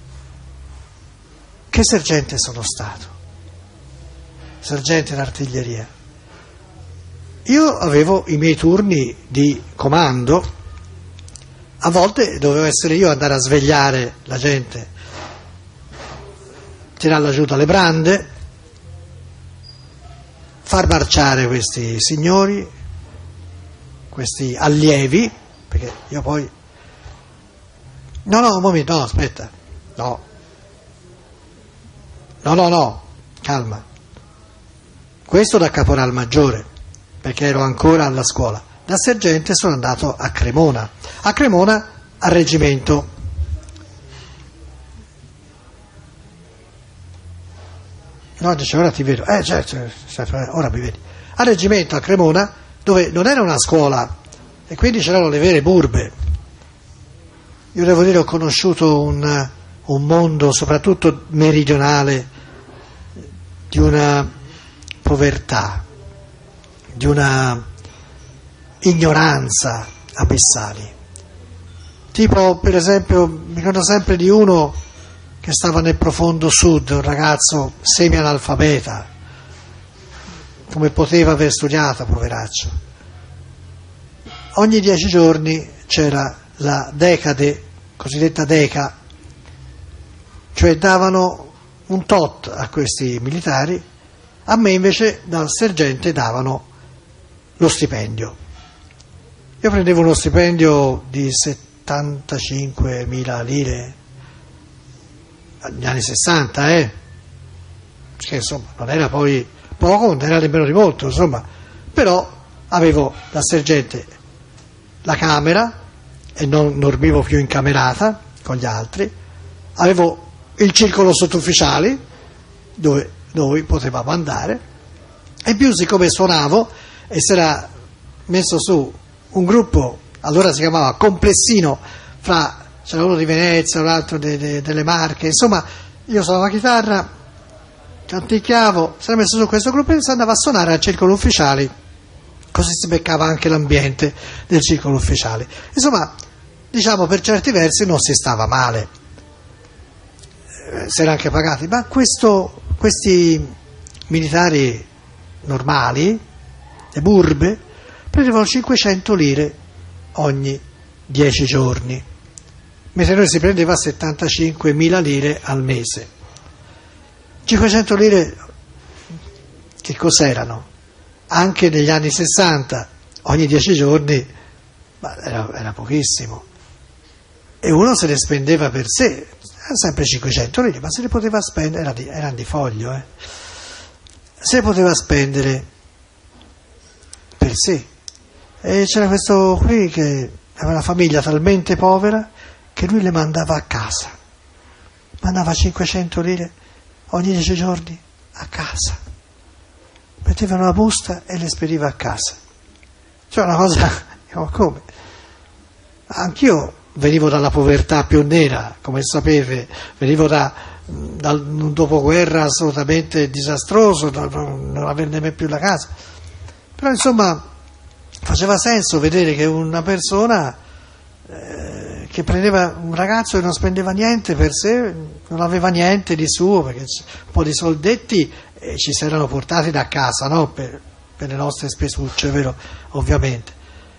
Speaker 1: Che sergente sono stato? Sergente d'artiglieria. Io avevo i miei turni di comando, a volte dovevo essere io ad andare a svegliare la gente, tirarla giù dalle brande, far marciare questi signori, questi allievi, perché io poi... No, un momento, no, aspetta, no, calma. Questo da caporal maggiore, perché ero ancora alla scuola. Da sergente sono andato a Cremona al reggimento. No, dice, ora ti vedo. Certo, ora mi vedi. Al reggimento a Cremona, dove non era una scuola, e quindi c'erano le vere burbe. Io devo dire, ho conosciuto un mondo, soprattutto meridionale, di una povertà, di una ignoranza abissali. Tipo, per esempio, mi ricordo sempre di uno che stava nel profondo sud, un ragazzo semi-analfabeta, come poteva aver studiato, poveraccio. Ogni 10 giorni c'era la decade, cosiddetta deca, cioè davano un tot a questi militari, a me invece dal sergente davano lo stipendio. Io prendevo uno stipendio di 75.000 lire negli anni 60, che insomma non era poi poco, non era nemmeno di molto, insomma, però avevo da sergente la camera e non dormivo più in camerata con gli altri, avevo il circolo sottufficiali dove noi potevamo andare, e più siccome suonavo e si era messo su un gruppo, allora si chiamava complessino, c'era uno di Venezia, un altro delle Marche, insomma io suonavo la chitarra, canticchiavo, si era messo su questo gruppo e si andava a suonare al circolo ufficiali, così si beccava anche l'ambiente del circolo ufficiali. Insomma, diciamo, per certi versi non si stava male, si era anche pagati, ma questi militari normali, le burbe, prendevano 500 lire ogni 10 giorni, mentre noi si prendeva 75.000 lire al mese. 500 lire che cos'erano? Anche negli anni 60, ogni 10 giorni, ma era pochissimo. E uno se le spendeva per sé, sempre 500 lire, ma se le poteva spendere, erano di foglio, se le poteva spendere sì. E c'era questo qui che aveva una famiglia talmente povera che lui le mandava a casa. Mandava 500 lire ogni 10 giorni a casa. Metteva una busta e le spediva a casa. Cioè una cosa, come? Anch'io venivo dalla povertà più nera, come sapete, venivo da un dopoguerra assolutamente disastroso, non averne mai più la casa. Però insomma faceva senso vedere che una persona che prendeva un ragazzo e non spendeva niente per sé, non aveva niente di suo, perché un po' di soldetti ci si erano portati da casa, no? Per le nostre spesucce, vero? Ovviamente.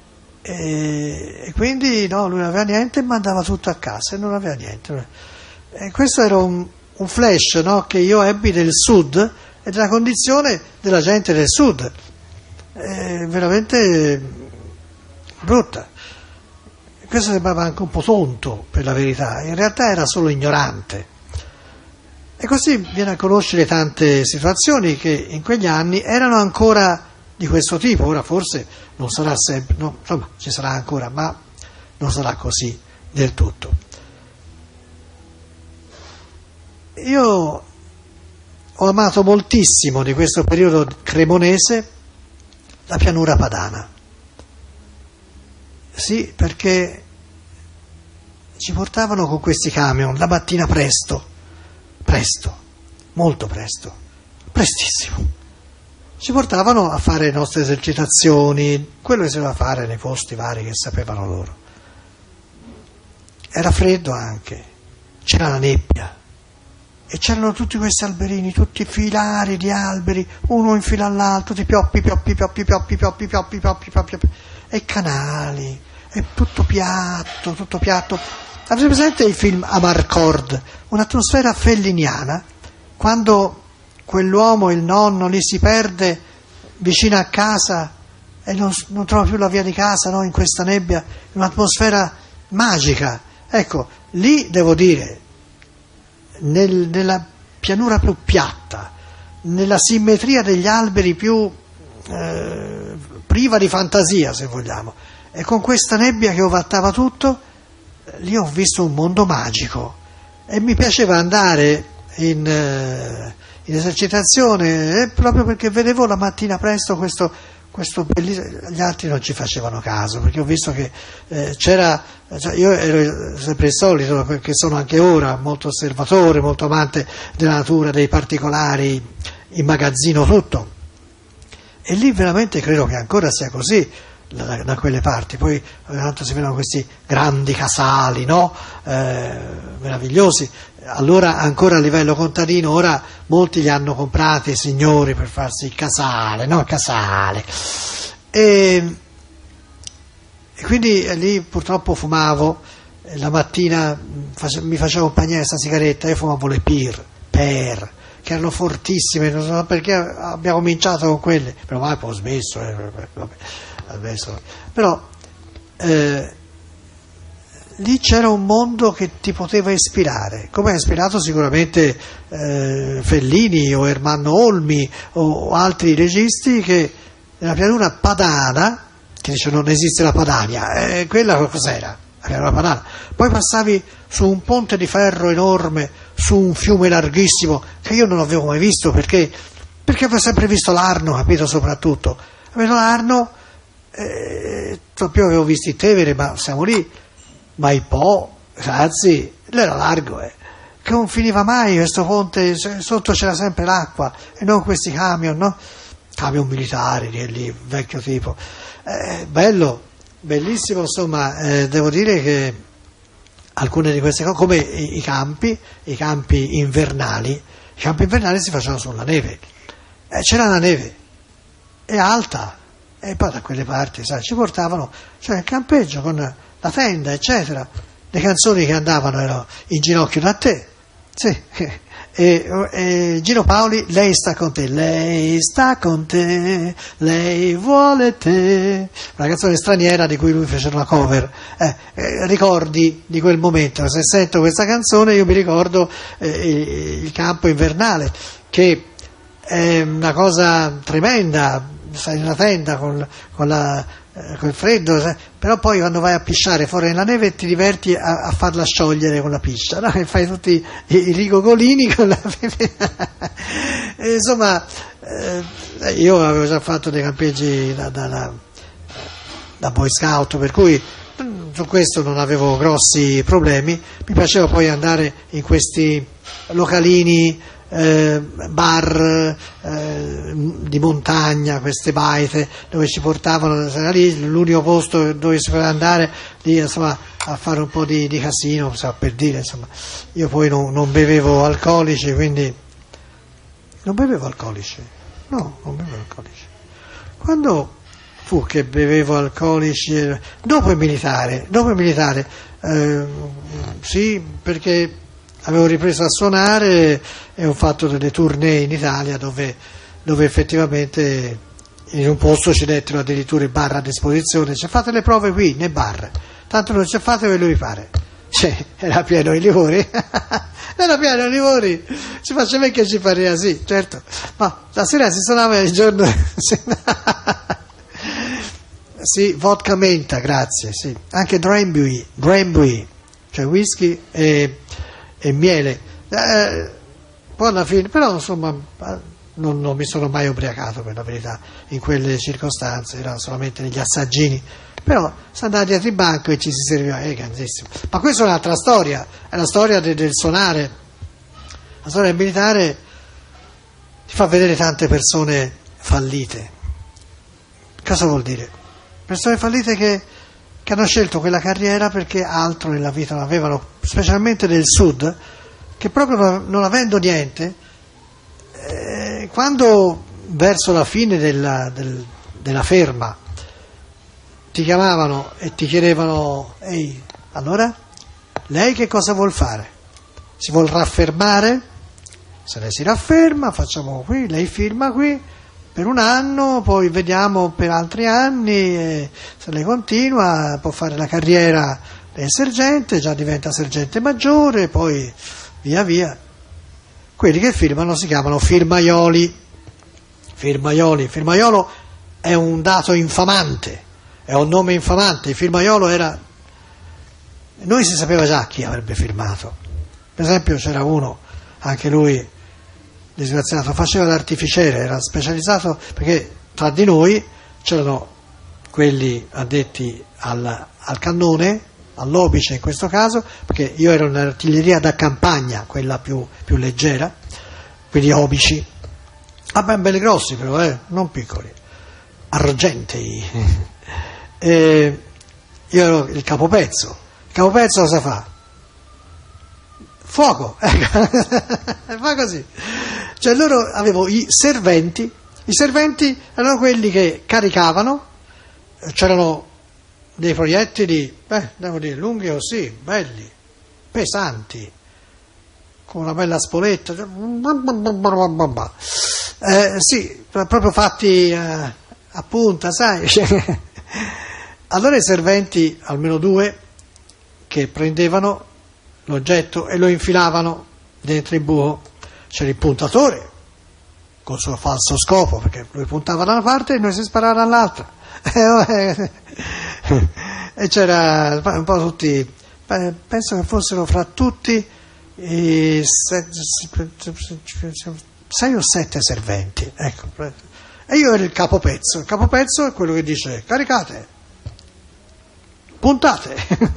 Speaker 1: E quindi no, lui non aveva niente e mandava tutto a casa e non aveva niente. E questo era un flash, no? Che io ebbi del sud e della condizione della gente del sud. Veramente brutta. Questo sembrava anche un po' tonto, per la verità, in realtà era solo ignorante. E così viene a conoscere tante situazioni che in quegli anni erano ancora di questo tipo. Ora forse non sarà sempre, no, insomma ci sarà ancora, ma non sarà così del tutto. Io ho amato moltissimo di questo periodo cremonese la pianura padana. Sì, perché ci portavano con questi camion la mattina presto, molto presto, prestissimo. Ci portavano a fare le nostre esercitazioni, quello che si doveva fare nei posti vari che sapevano loro. Era freddo anche, c'era la nebbia e c'erano tutti questi alberini, tutti filari di alberi, uno in fila all'altro, tutti pioppi, e canali. È tutto piatto. Avete presente il film Amarcord? Un'atmosfera felliniana, quando quell'uomo, il nonno, lì si perde vicino a casa e non trova più la via di casa, no? In questa nebbia, un'atmosfera magica. Ecco, lì devo dire, nella pianura più piatta, nella simmetria degli alberi più priva di fantasia, se vogliamo, e con questa nebbia che ovattava tutto, lì ho visto un mondo magico e mi piaceva andare in esercitazione proprio perché vedevo la mattina presto questo bellissimo. Gli altri non ci facevano caso perché ho visto che c'era, cioè io ero sempre il solito, che sono anche ora molto osservatore, molto amante della natura, dei particolari, immagazzino tutto, e lì veramente credo che ancora sia così da quelle parti. Poi tanto si vedono questi grandi casali, no? Meravigliosi. Allora ancora a livello contadino, ora molti li hanno comprati i signori per farsi il casale, no? Casale. E quindi lì purtroppo fumavo, la mattina mi facevo compagnia questa sigaretta, io fumavo le per che erano fortissime, non so perché abbiamo cominciato con quelle, però poi ho smesso, vabbè. Adesso. Però lì c'era un mondo che ti poteva ispirare, come ha ispirato sicuramente Fellini o Ermanno Olmi o altri registi, che nella pianura padana, che dice non esiste la Padania, quella cos'era? La pianura padana. Poi passavi su un ponte di ferro enorme, su un fiume larghissimo, che io non avevo mai visto perché avevo sempre visto l'Arno, capito, soprattutto. Avevo l'Arno. Proprio avevo visto il Tevere, ma siamo lì, ma il Po, ragazzi, l'era largo, che non finiva mai questo ponte, sotto c'era sempre l'acqua e non questi camion, no? Camion militari lì, vecchio tipo, bello, bellissimo, insomma. Devo dire che alcune di queste cose, come i campi invernali si facevano sulla neve, c'era la neve, è alta. E poi da quelle parti, sai, ci portavano, cioè il campeggio con la tenda, eccetera. Le canzoni che andavano erano In ginocchio da te, sì. E Gino Paoli, lei sta con te, lei vuole te. Una canzone straniera di cui lui fece una cover. Ricordi di quel momento, se sento questa canzone io mi ricordo il campo invernale, che è una cosa tremenda. stai nella tenda con il freddo, però poi quando vai a pisciare fuori nella neve ti diverti a farla sciogliere con la piscia, no? E fai tutti i rigogolini con la insomma, io avevo già fatto dei campeggi da Boy Scout, per cui su questo non avevo grossi problemi. Mi piaceva poi andare in questi localini, bar di montagna, queste baite dove ci portavano, era lì l'unico posto dove si poteva andare lì, insomma, a fare un po' di casino, insomma, per dire, insomma. Io poi non bevevo alcolici, quindi non bevevo alcolici, quando fu che bevevo alcolici? Dopo il militare, sì, perché avevo ripreso a suonare e ho fatto delle tournée in Italia dove effettivamente in un posto ci dettero addirittura il bar a disposizione, cioè fate le prove qui nei bar, tanto non ci fate quello vi pare, cioè era pieno di livori ci faceva che ci pareva, sì, certo, ma la sera si suonava il giorno sì, vodka menta, grazie, sì, anche Drambuie, cioè whisky e miele, poi alla fine, però insomma non mi sono mai ubriacato, per la verità, in quelle circostanze, erano solamente degli assaggini, però sono andati dietro il banco e ci si serviva, grandissimo. Ma questa è un'altra storia, è la storia del suonare. La storia del militare ti fa vedere tante persone fallite. Cosa vuol dire? Persone fallite che hanno scelto quella carriera perché altro nella vita non avevano, specialmente del sud, che proprio non avendo niente, quando verso la fine della ferma ti chiamavano e ti chiedevano: ehi, allora lei che cosa vuol fare? Si vuol raffermare? Se lei si rafferma, facciamo qui, lei firma qui per un anno, poi vediamo per altri anni, e se lei continua può fare la carriera del sergente, già diventa sergente maggiore, poi via via. Quelli che firmano si chiamano firmaioli. Firmaiolo è un dato infamante, è un nome infamante. Il firmaiolo era, noi si sapeva già chi avrebbe firmato. Per esempio c'era uno, anche lui disgraziato, faceva l'artificiere, era specializzato, perché tra di noi c'erano quelli addetti al cannone, all'obice in questo caso, perché io ero nell'artiglieria da campagna, quella più leggera, quindi obici, ben belli grossi però, non piccoli, argentei. Io ero il capopezzo. Il capopezzo cosa fa? Fuoco, fa così. Cioè loro avevano i serventi erano quelli che caricavano, c'erano dei proiettili, devo dire, lunghi così, belli, pesanti, con una bella spoletta, sì, proprio fatti a punta, sai. Allora i serventi, almeno due, che prendevano l'oggetto e lo infilavano dentro il buco. C'era il puntatore col suo falso scopo, perché lui puntava da una parte e noi si sparavano dall'altra. E c'era un po' tutti, penso che fossero fra tutti 6 o 7 serventi, ecco. E io ero il capopezzo. Il capopezzo è quello che dice: caricate, puntate,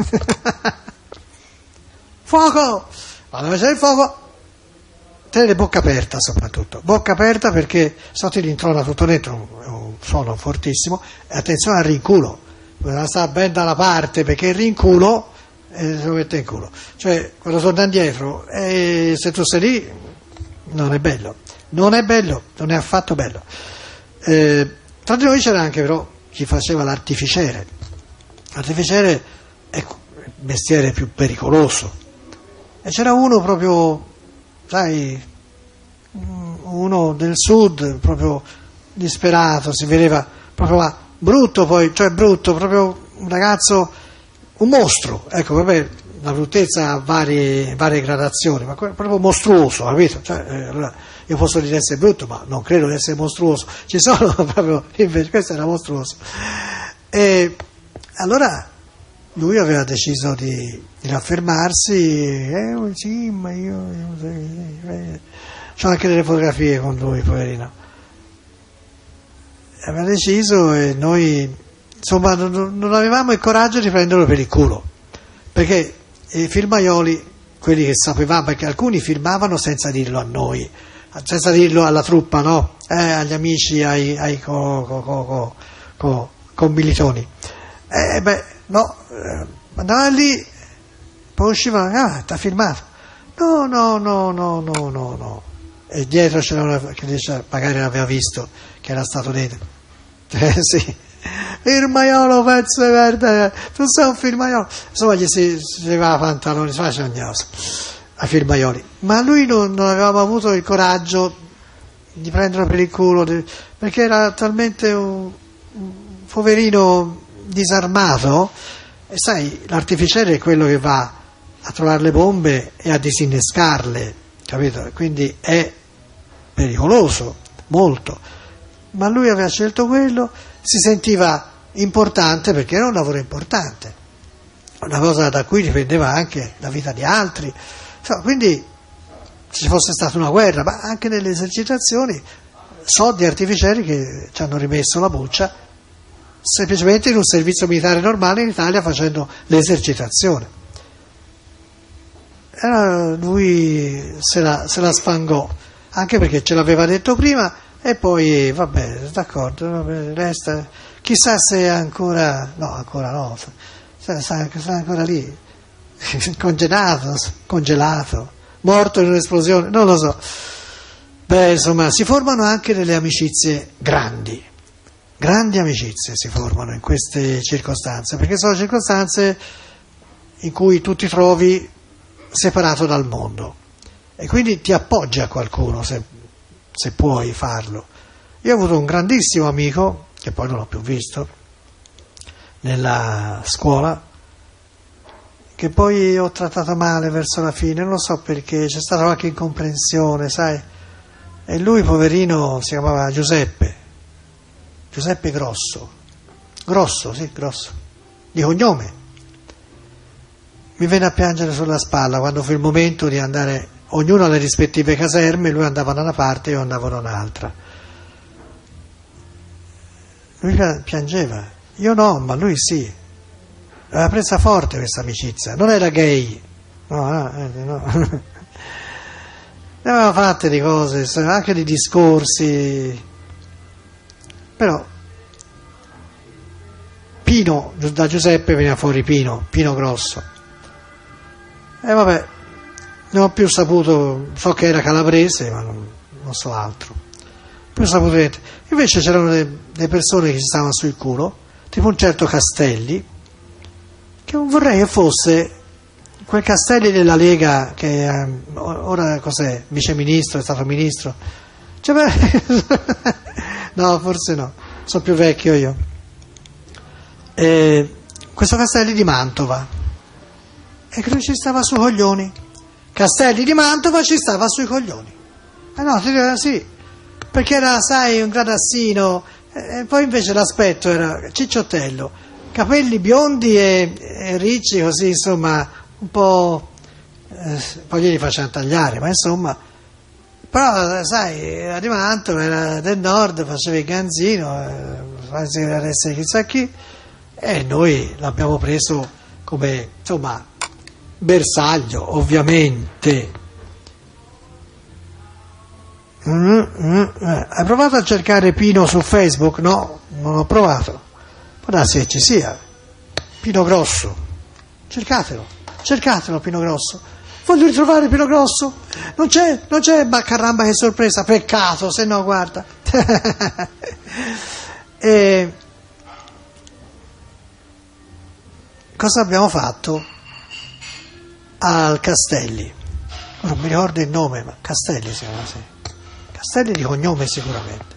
Speaker 1: fuoco. Quando c'è il fuoco, tenere bocca aperta, soprattutto bocca aperta, perché se no ti rintrona tutto dentro, è un suono fortissimo. E attenzione al rinculo, bisogna stare ben dalla parte, perché il rinculo se lo mette in culo, cioè quando torna indietro, se tu sei lì non è bello, non è affatto bello. Tra di noi c'era anche però chi faceva l'artificiere. L'artificiere è il mestiere più pericoloso, e c'era uno proprio, sai, uno del sud, proprio disperato, si vedeva proprio brutto, poi, cioè brutto, proprio un ragazzo, un mostro, ecco, vabbè, la bruttezza ha varie gradazioni, ma proprio mostruoso, capito? Cioè, allora, io posso dire essere brutto, ma non credo di essere mostruoso, ci sono proprio, invece questo era mostruoso. E allora lui aveva deciso di raffermarsi, sì, ma io c'ho anche delle fotografie con lui, poverino. Aveva deciso e noi, insomma, non avevamo il coraggio di prenderlo per il culo, perché i filmaioli, quelli che sapevamo, perché alcuni filmavano senza dirlo a noi, senza dirlo alla truppa, no? Agli amici, ai commilitoni. Andava lì, poi usciva, t'ha filmato. No. E dietro c'era una che dice, magari l'aveva visto, che era stato detto. Sì. Firmaiolo, pezzo di merda, tu sei un firmaiolo. Insomma, gli si levava i pantaloni, facegnoso ai firmaioli. Ma lui non avevamo avuto il coraggio di prenderlo per il culo, perché era talmente un poverino disarmato. E sai, l'artificiere è quello che va a trovare le bombe e a disinnescarle, capito? Quindi è pericoloso, molto. Ma lui aveva scelto quello, si sentiva importante perché era un lavoro importante, una cosa da cui dipendeva anche la vita di altri. Quindi se ci fosse stata una guerra, ma anche nelle esercitazioni, so di artificieri che ci hanno rimesso la buccia semplicemente in un servizio militare normale in Italia facendo l'esercitazione. Lui se la sfangò, anche perché ce l'aveva detto prima, e poi vabbè, d'accordo, resta, chissà se ancora no, sta ancora lì, congelato, morto in un'esplosione, non lo so. Beh, insomma, si formano anche delle amicizie grandi amicizie si formano in queste circostanze, perché sono circostanze in cui tu ti trovi separato dal mondo e quindi ti appoggi a qualcuno se puoi farlo. Io ho avuto un grandissimo amico, che poi non ho più visto, nella scuola, che poi ho trattato male verso la fine, non lo so perché, c'è stata qualche incomprensione, sai, e lui poverino si chiamava Giuseppe Grosso, di cognome. Mi venne a piangere sulla spalla quando fu il momento di andare, ognuno alle rispettive caserme, lui andava da una parte e io andavo da un'altra. Lui piangeva, io no, ma lui sì. Aveva presa forte questa amicizia, non era gay, no. Ne aveva fatte di cose, anche di discorsi. Però Pino, da Giuseppe veniva fuori Pino Grosso. E vabbè, non ho più saputo, so che era calabrese, ma non so altro. Più saputo niente. Invece c'erano delle persone che si stavano sul culo, tipo un certo Castelli, che non vorrei che fosse quel Castelli della Lega che ora cos'è? Viceministro, è stato ministro. No, forse no, sono più vecchio io. Questo Castelli di Mantova, e che lui ci stava sui coglioni. Castelli di Mantova ci stava sui coglioni. No, sì, perché era, sai, un gradassino, e poi invece l'aspetto era cicciottello, capelli biondi e ricci, così, insomma, un po', poi glieli facevano tagliare, ma insomma. Però, sai, era di Mantova, era del nord, faceva il ganzino, faceva essere chissà chi, e noi l'abbiamo preso come, insomma, bersaglio, ovviamente. Hai provato a cercare Pino su Facebook? No, non ho provato. Può darsi che ci sia. Pino Grosso. Cercatelo Pino Grosso. Voglio ritrovare Pino Grosso. Non c'è, ma caramba che sorpresa, peccato, se no guarda. E cosa abbiamo fatto al Castelli? Non mi ricordo il nome, ma Castelli si chiama, sì. Castelli di cognome sicuramente.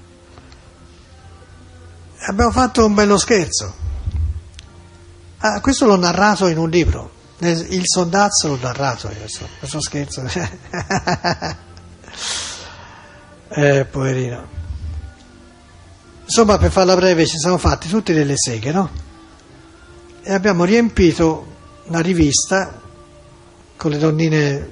Speaker 1: Abbiamo fatto un bello scherzo. Questo l'ho narrato in un libro. Il sondazzo l'ho narrato io, questo scherzo. Poverino. Insomma, per farla breve, ci siamo fatti tutte delle seghe, no? E abbiamo riempito una rivista con le donnine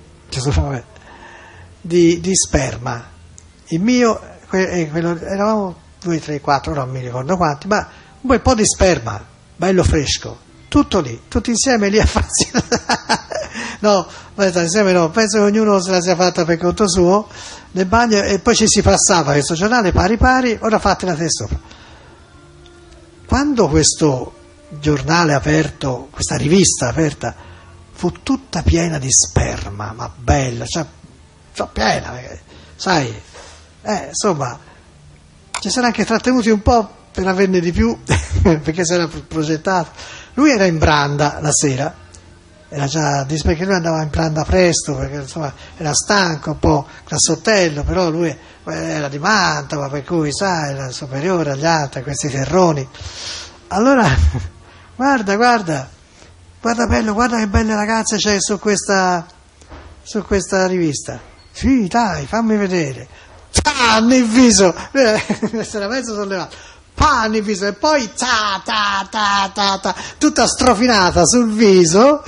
Speaker 1: di sperma. Il mio, quello, eravamo 2, 3, 4, non mi ricordo quanti, ma un bel po' di sperma, bello fresco, tutto lì, tutti insieme lì a farsi. No, insieme no, penso che ognuno se la sia fatta per conto suo nel bagno, e poi ci si passava questo giornale pari pari, ora fate la testa sopra. Quando questo giornale aperto, questa rivista aperta, fu tutta piena di sperma, ma bella, cioè piena, sai, insomma, ci siamo anche trattenuti un po' per averne di più, perché si era progettato. Lui era in branda la sera, era già, perché lui andava in branda presto, perché insomma era stanco, un po' grassottello, però lui era di Mantova, per cui sai, era superiore agli altri, a questi terroni. Allora, guarda bello, guarda che belle ragazze c'è su questa rivista. Sì, dai, fammi vedere. Panni in viso, si era mezzo sollevato. Panni in viso, e poi ta, tutta strofinata sul viso.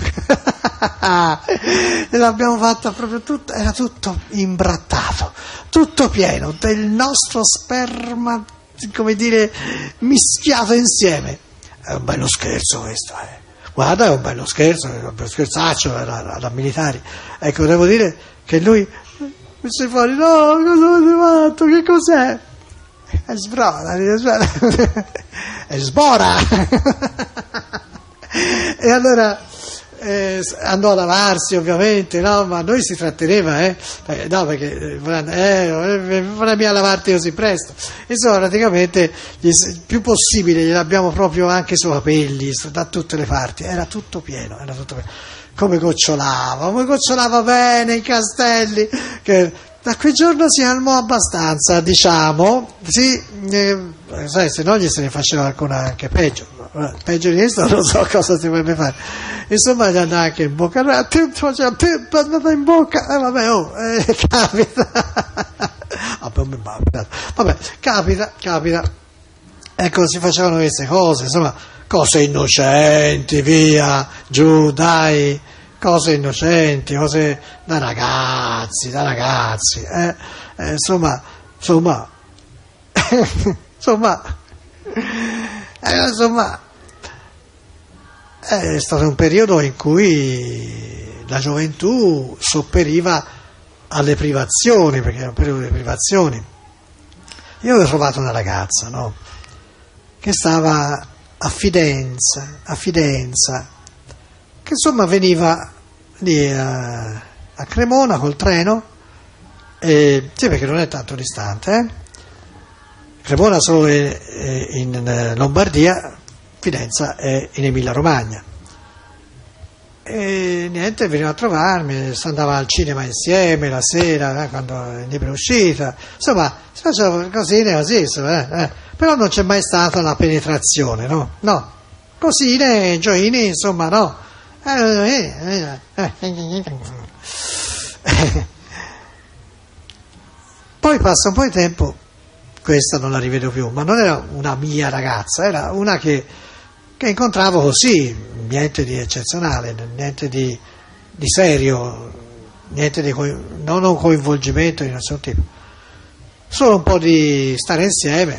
Speaker 1: E l'abbiamo fatta proprio tutto, era tutto imbrattato, tutto pieno del nostro sperma, come dire, mischiato insieme. È un bello scherzo questo, Guarda, è un bello scherzo, è un bello scherzaccio da militari. Ecco, devo dire che lui mise fuori, no, cosa avete fatto? Che cos'è? È sbora. E allora andò a lavarsi, ovviamente, no, ma noi si tratteneva, no, perché vorrei lavarti così presto. Insomma, praticamente il più possibile gliel'abbiamo proprio anche sui capelli, da tutte le parti, era tutto pieno. Come gocciolava bene i Castelli, che da quel giorno si calmò abbastanza, diciamo, sì, sai, se no gli se ne faceva qualcuna anche peggio di questo non so cosa si potrebbe fare. Insomma, gli andava anche in bocca, allora è andata in bocca, capita. Vabbè, capita. Ecco, si facevano queste cose, insomma, cose innocenti, via, giù, dai, cose innocenti, cose da ragazzi, insomma, è stato un periodo in cui la gioventù sopperiva alle privazioni, perché era un periodo di privazioni. Io avevo trovato una ragazza, no? Che stava a Fidenza, che insomma veniva lì a Cremona col treno, sì, perché non è tanto distante, Cremona solo in Lombardia, Fidenza è in Emilia Romagna. E niente, veniva a trovarmi, si andava al cinema insieme la sera, quando il libro è uscita, insomma si facevano cosine così, insomma, però non c'è mai stata la penetrazione, no, cosine, gioini, insomma, no. Poi passa un po' di tempo, questa non la rivedo più, ma non era una mia ragazza, era una che incontravo così, niente di eccezionale, niente di serio, niente di non un coinvolgimento di nessun tipo, solo un po' di stare insieme.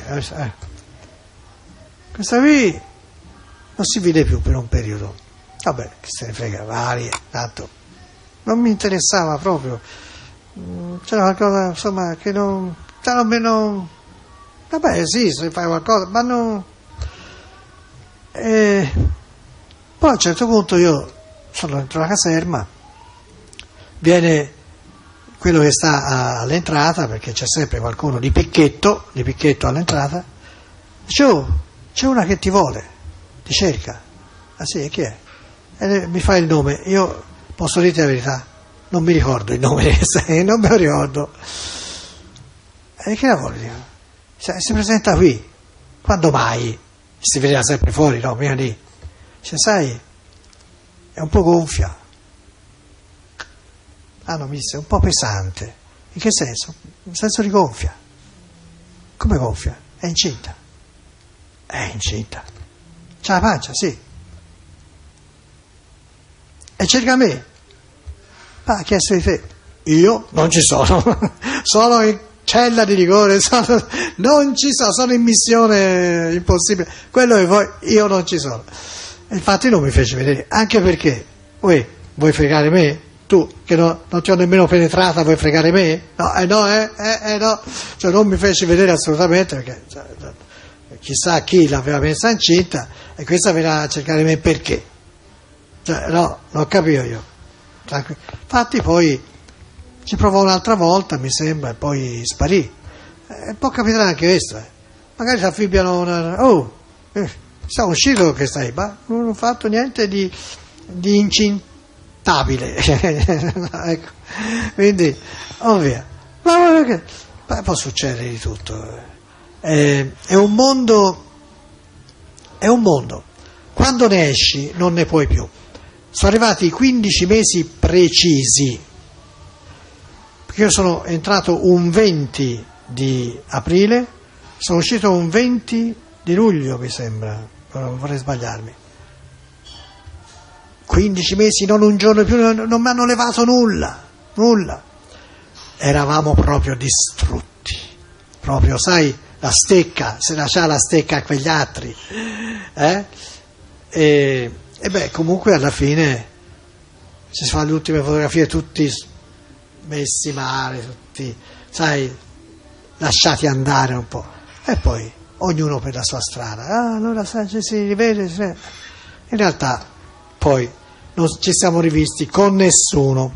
Speaker 1: Questa qui non si vide più per un periodo, vabbè, che se ne frega, varie, tanto non mi interessava proprio, c'era qualcosa insomma che non vabbè, sì, se fai qualcosa, ma non. Poi a un certo punto io sono dentro la caserma, viene quello che sta all'entrata, perché c'è sempre qualcuno di picchetto all'entrata, dice: oh, c'è una che ti vuole, ti cerca. Ah sì, e chi è? E mi fa il nome, io posso dirti la verità, non mi ricordo il nome, non me lo ricordo. E che la vuole? Dico, si presenta qui, quando mai? Si vedeva sempre fuori, no? Prima lì. Dice, sai, è un po' gonfia. Ah no, mi disse, è un po' pesante. In che senso? Nel senso di gonfia. Come gonfia? È incinta. È incinta. C'ha la pancia, sì. E cerca me. Ma ha chiesto di te. Io non ci sono. Sono in cella di rigore, non ci sono in missione impossibile. Quello che vuoi, io non ci sono. E infatti non mi fece vedere, anche perché, vuoi fregare me? Tu, che non ti ho nemmeno penetrata, vuoi fregare me? No, no. Cioè non mi fece vedere assolutamente, perché chissà chi l'aveva messa incinta, e questa verrà a cercare me perché? Cioè, no, non capivo io. Infatti poi ci provò un'altra volta, mi sembra, e poi sparì. Può capitare anche questo. Magari si affibbiano sono uscito che stai, ma non ho fatto niente di incintabile. Ecco. Quindi, ovvio. Ma può succedere di tutto. È un mondo. Quando ne esci non ne puoi più. Sono arrivati 15 mesi precisi. Io sono entrato un 20 di aprile, sono uscito un 20 di luglio, mi sembra, non vorrei sbagliarmi. 15 mesi, non un giorno più, non mi hanno levato nulla. Eravamo proprio distrutti, proprio, sai, la stecca, se lasciava la stecca a quegli altri. E comunque alla fine si fa le ultime fotografie tutti messi male, tutti, sai, lasciati andare un po', e poi ognuno per la sua strada. Allora ci si rivede. In realtà poi non ci siamo rivisti con nessuno.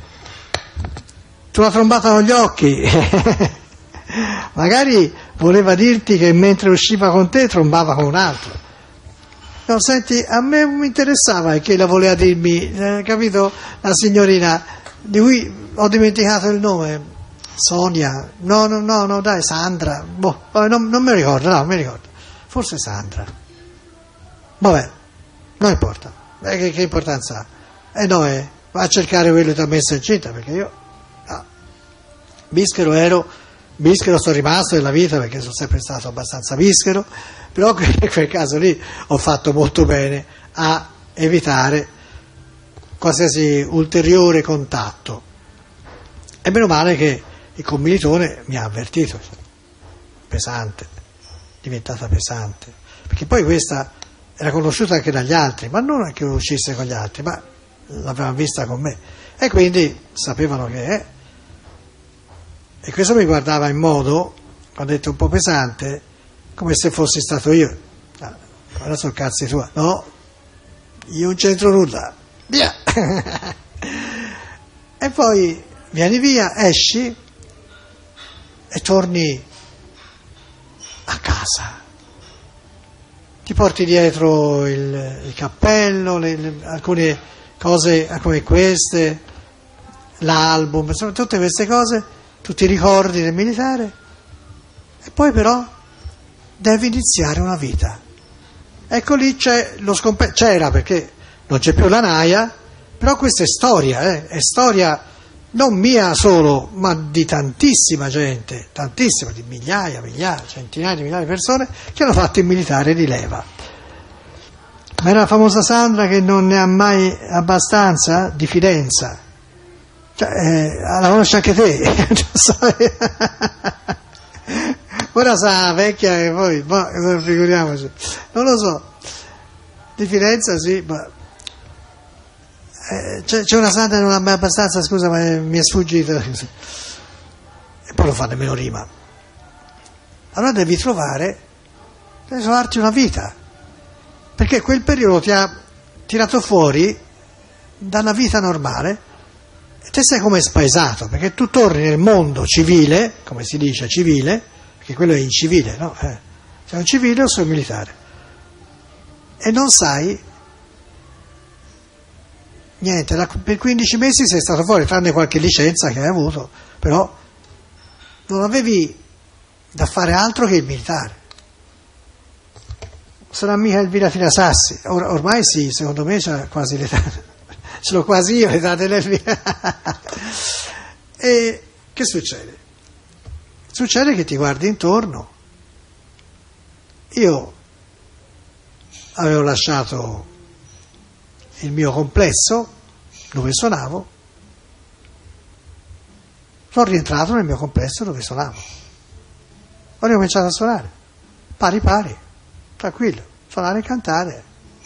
Speaker 1: Tu la trombata con gli occhi. Magari voleva dirti che mentre usciva con te trombava con un altro. No, senti, a me mi interessava che la voleva dirmi, capito? La signorina di cui ho dimenticato il nome, Sonia, no, dai, Sandra, non me lo ricordo, forse Sandra, vabbè, non importa, che importanza ha? Va a cercare quello che ti ha messo incinta, perché io, bischero sono rimasto nella vita, perché sono sempre stato abbastanza bischero, però in quel caso lì ho fatto molto bene a evitare qualsiasi ulteriore contatto. E meno male che il commilitone mi ha avvertito, pesante, diventata pesante, perché poi questa era conosciuta anche dagli altri, ma non che uscisse con gli altri, ma l'avevano vista con me, e quindi sapevano che è. E questo mi guardava in modo, ho detto, un po' pesante, come se fossi stato io. Ora sono cazzi tua. No, io non c'entro nulla, via. E poi vieni via, esci e torni a casa. Ti porti dietro il cappello, alcune cose come queste, l'album, insomma, tutte queste cose, tutti i ricordi del militare, e poi però devi iniziare una vita. Ecco lì c'è c'era, perché non c'è più la naia, però questa è storia non mia solo, ma di tantissima gente, di migliaia, centinaia di migliaia di persone che hanno fatto il militare di leva. Ma era la famosa Sandra che non ne ha mai abbastanza di fidenza. La conosci anche te. Ora sa vecchia e poi, figuriamoci. Non lo so. Di Firenze sì, ma c'è una Sandra che non ha mai abbastanza, scusa, ma mi è sfuggito. E poi non fa nemmeno rima. Allora devi trovarti una vita, perché quel periodo ti ha tirato fuori dalla vita normale e te sei come spaesato, perché tu torni nel mondo civile, come si dice civile, perché quello è incivile, no? Sei un civile o sei un militare, e non sai niente. Per 15 mesi sei stato fuori, tranne qualche licenza che hai avuto, però non avevi da fare altro che il militare. Sarà mica il Villa Sassi, ormai sì, secondo me c'è quasi l'età, ce l'ho quasi io l'età delle figlie. E che succede? Succede che ti guardi intorno. Io avevo lasciato il mio complesso dove suonavo, sono rientrato nel mio complesso dove suonavo, ho ricominciato a suonare, pari pari, tranquillo, suonare e cantare.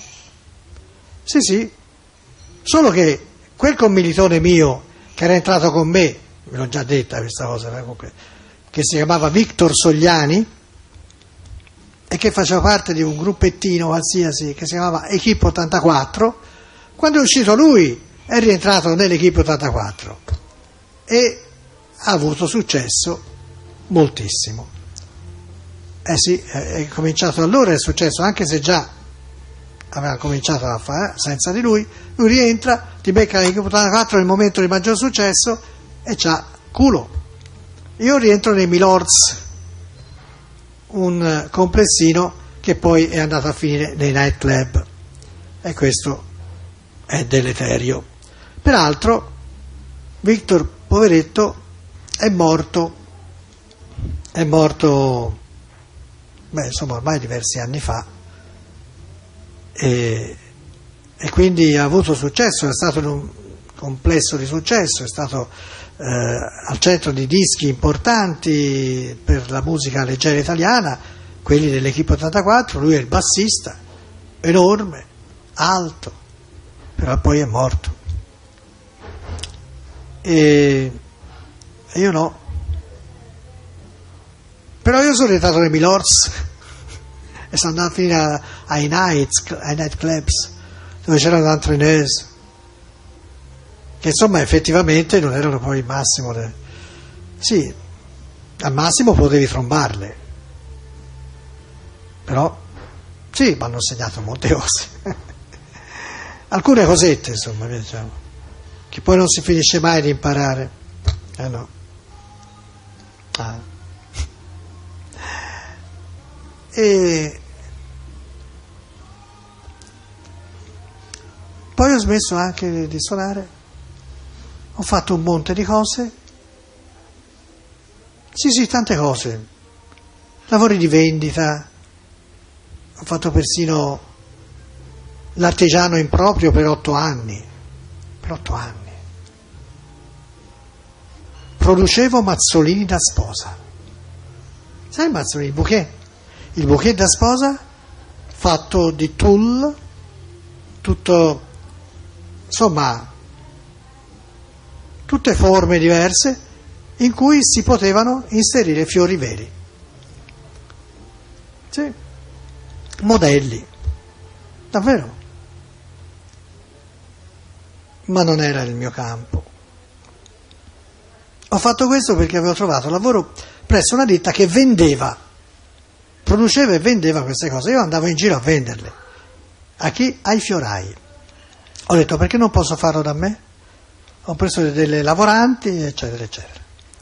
Speaker 1: Sì, solo che quel commilitone mio che era entrato con me, ve l'ho già detta questa cosa, comunque, che si chiamava Victor Sogliani e che faceva parte di un gruppettino qualsiasi che si chiamava Equipe 84, quando è uscito lui è rientrato nell'Equipe 84 e ha avuto successo moltissimo. Sì, è cominciato allora il successo, anche se già aveva cominciato a fare senza di lui rientra, ti becca l'Equipe 84 nel momento di maggior successo e c'ha culo. Io rientro nei Milords, un complessino che poi è andato a finire nei nightclub, e questo è deleterio. Peraltro Victor, poveretto, è morto ormai diversi anni fa, e quindi ha avuto successo, è stato in un complesso di successo, è stato al centro di dischi importanti per la musica leggera italiana, quelli dell'Equipe 84, lui è il bassista, enorme, alto, però poi è morto. E io no. Però io sono rientrato nei Milords e sono andato a finire ai nightclubs dove c'erano d'entraîneuse, che insomma effettivamente non erano poi il massimo. Sì, al massimo potevi trombarle, però sì, mi hanno insegnato molte cose. Alcune cosette, insomma, diciamo, che poi non si finisce mai di imparare. No. E poi ho smesso anche di suonare, ho fatto un monte di cose, sì, tante cose, lavori di vendita, ho fatto persino l'artigiano improprio per 8 anni, producevo mazzolini da sposa, sai il mazzolino, il bouquet da sposa fatto di tulle, tutto, insomma, tutte forme diverse in cui si potevano inserire fiori veri. Sì, modelli, davvero. Ma non era il mio campo. Ho fatto questo perché avevo trovato lavoro presso una ditta che produceva e vendeva queste cose. Io andavo in giro a venderle. A chi? Ai fiorai. Ho detto, perché non posso farlo da me? Ho preso delle lavoranti, eccetera, eccetera.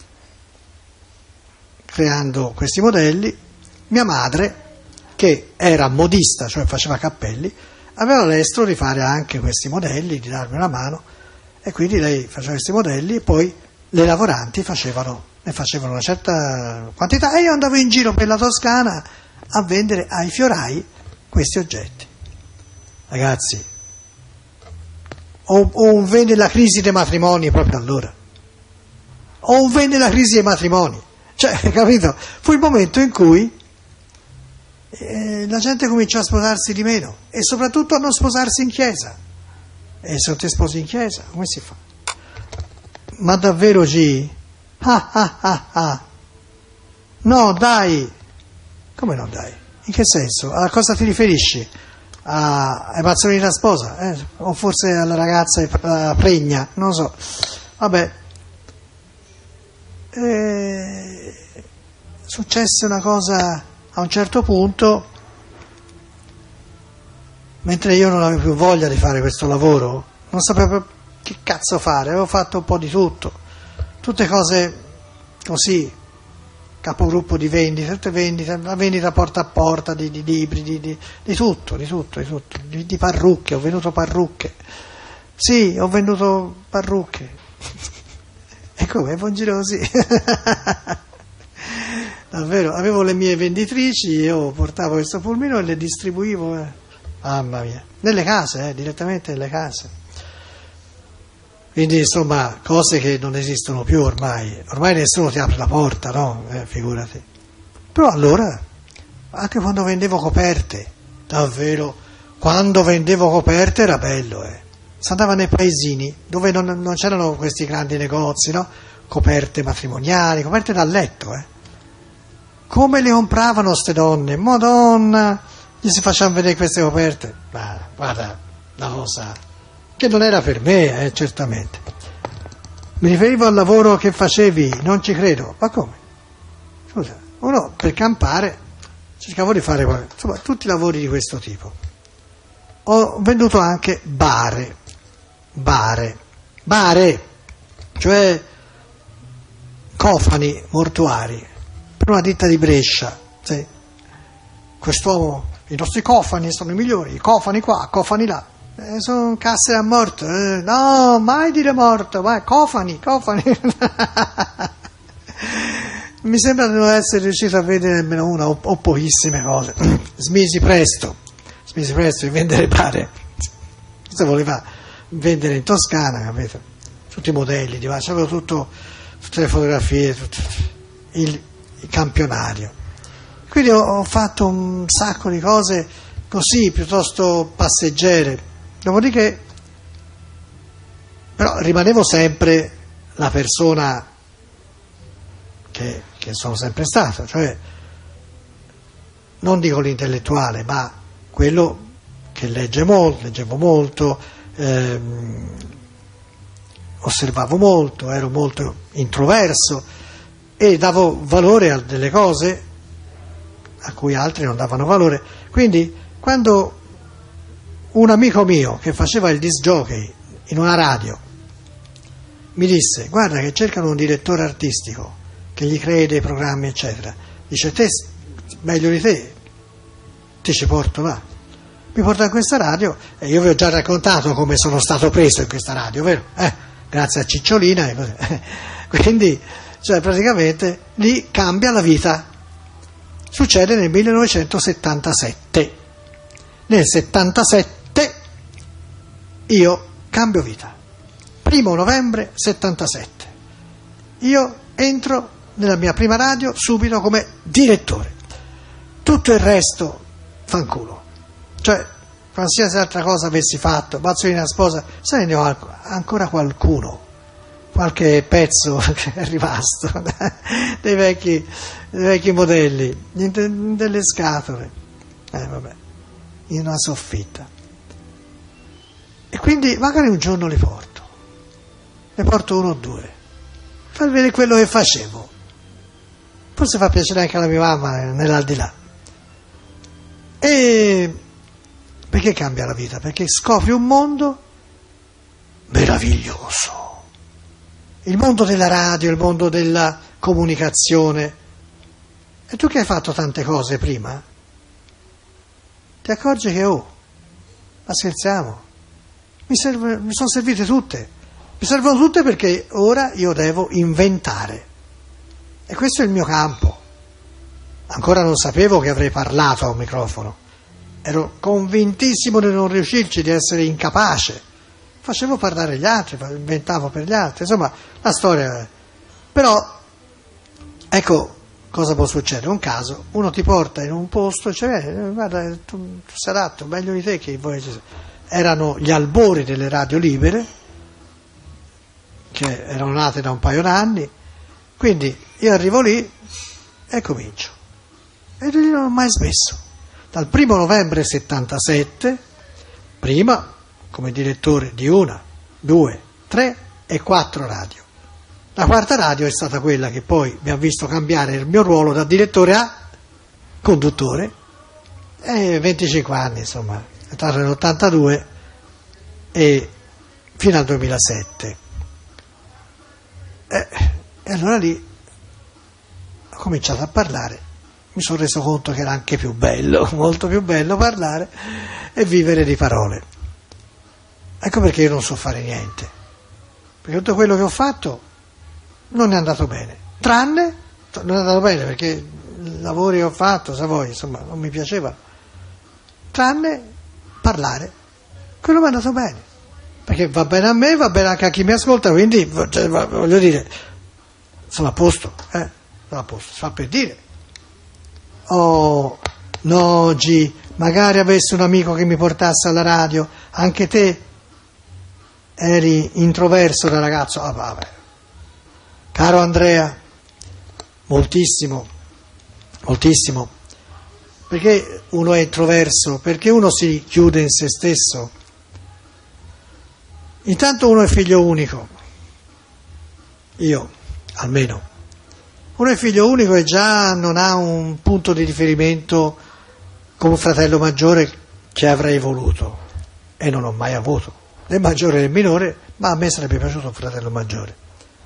Speaker 1: Creando questi modelli, mia madre, che era modista, cioè faceva cappelli, aveva l'estro di fare anche questi modelli, di darmi una mano, e quindi lei faceva questi modelli e poi le lavoranti ne facevano una certa quantità e io andavo in giro per la Toscana a vendere ai fiorai questi oggetti. Ragazzi, o un vende la crisi dei matrimoni proprio allora, o un vende la crisi dei matrimoni, cioè, capito? Fu il momento in cui la gente cominciò a sposarsi di meno e soprattutto a non sposarsi in chiesa. E se non ti sposi in chiesa, come si fa? Ma davvero G? No, dai! Come no, dai? In che senso? A cosa ti riferisci? Ai mazzolini da sposa? O forse alla ragazza pregna? Non lo so. Vabbè. Successe una cosa a un certo punto, mentre io non avevo più voglia di fare questo lavoro, non sapevo che cazzo fare, avevo fatto un po' di tutto, tutte cose così, capogruppo di vendita, tutte vendite, la vendita porta a porta di libri, di tutto, di parrucche, ho venduto parrucche, sì, ho venduto parrucche, E come? Va in giro così. Davvero, avevo le mie venditrici, io portavo questo pulmino e le distribuivo, mamma mia, nelle case, direttamente nelle case. Quindi insomma, cose che non esistono più ormai nessuno ti apre la porta, no? Figurati. Però allora, anche quando vendevo coperte, davvero, quando vendevo coperte era bello, Si andava nei paesini dove non c'erano questi grandi negozi, no? Coperte matrimoniali, coperte da letto, Come le compravano ste donne? Madonna! Gli si facevano vedere queste coperte. Ma guarda, una cosa che non era per me, certamente. Mi riferivo al lavoro che facevi, non ci credo. Ma come? Scusa, uno per campare cercavo di fare insomma, tutti i lavori di questo tipo. Ho venduto anche bare, cioè cofani mortuari. Per una ditta di Brescia, sì. Quest'uomo, i nostri cofani sono i migliori, i cofani qua, cofani là, sono casse a morto, no, mai dire morto, vai, cofani. Mi sembra di non essere riuscito a vedere nemmeno una o pochissime cose. Smisi presto di vendere bare. Questo voleva vendere in Toscana, capito? Tutti i modelli, c'avevo tutte le fotografie, il campionario. Quindi ho fatto un sacco di cose così, piuttosto passeggere. Dopodiché, però rimanevo sempre la persona che sono sempre stato, cioè non dico l'intellettuale, ma quello che leggevo molto, osservavo molto, ero molto introverso e davo valore a delle cose a cui altri non davano valore. Quindi quando un amico mio che faceva il disc jockey in una radio mi disse: guarda che cercano un direttore artistico che gli crei dei programmi eccetera, dice: te meglio di te ti ci porto là. Mi porta in questa radio e io vi ho già raccontato come sono stato preso in questa radio, vero? Grazie a Cicciolina e così. Quindi cioè praticamente lì cambia la vita. Succede nel 1977. Nel 77 io cambio vita. 1 novembre 77. Io entro nella mia prima radio subito come direttore. Tutto il resto fanculo. Cioè, qualsiasi altra cosa avessi fatto, Mazzolina sposa, sai, ne ho ancora qualcuno. Qualche pezzo che è rimasto dei vecchi modelli, delle scatole, vabbè, in una soffitta. E quindi magari un giorno ne porto 1 o 2, far vedere quello che facevo. Forse fa piacere anche alla mia mamma nell'aldilà. E perché cambia la vita? Perché scopri un mondo meraviglioso. Il mondo della radio, il mondo della comunicazione. E tu che hai fatto tante cose prima, ti accorgi che ma scherziamo, mi sono servite tutte. Mi servono tutte perché ora io devo inventare. E questo è il mio campo. Ancora non sapevo che avrei parlato a un microfono. Ero convintissimo di non riuscirci, di essere incapace. Facevo parlare gli altri, inventavo per gli altri, insomma, la storia. Però, ecco cosa può succedere. Un caso, uno ti porta in un posto e dice: guarda, tu sei adatto, meglio di te che voi. Erano gli albori delle radio libere, che erano nate da un paio d'anni, quindi io arrivo lì e comincio. E lì non ho mai smesso. Dal 1 novembre 77, prima come direttore di 1, 2, 3 e 4 radio. La quarta radio è stata quella che poi mi ha visto cambiare il mio ruolo da direttore a conduttore, e 25 anni, insomma, è entrato nell'82 e fino al 2007. E allora lì ho cominciato a parlare, mi sono reso conto che era anche più bello, molto più bello parlare e vivere di parole. Ecco perché io non so fare niente, perché tutto quello che ho fatto non è andato bene, non è andato bene perché i lavori che ho fatto, sa voi, insomma, non mi piaceva, tranne parlare, quello mi è andato bene, perché va bene a me, va bene anche a chi mi ascolta, quindi, cioè, voglio dire, sono a posto, si fa per dire. Oh, no, G, magari avessi un amico che mi portasse alla radio, anche te eri introverso da ragazzo, vabbè. Caro Andrea, moltissimo, moltissimo, perché uno è introverso? Perché uno si chiude in se stesso. Intanto uno è figlio unico, io almeno. Uno è figlio unico e già non ha un punto di riferimento come un fratello maggiore che avrei voluto e non ho mai avuto, né maggiore né minore, ma a me sarebbe piaciuto un fratello maggiore.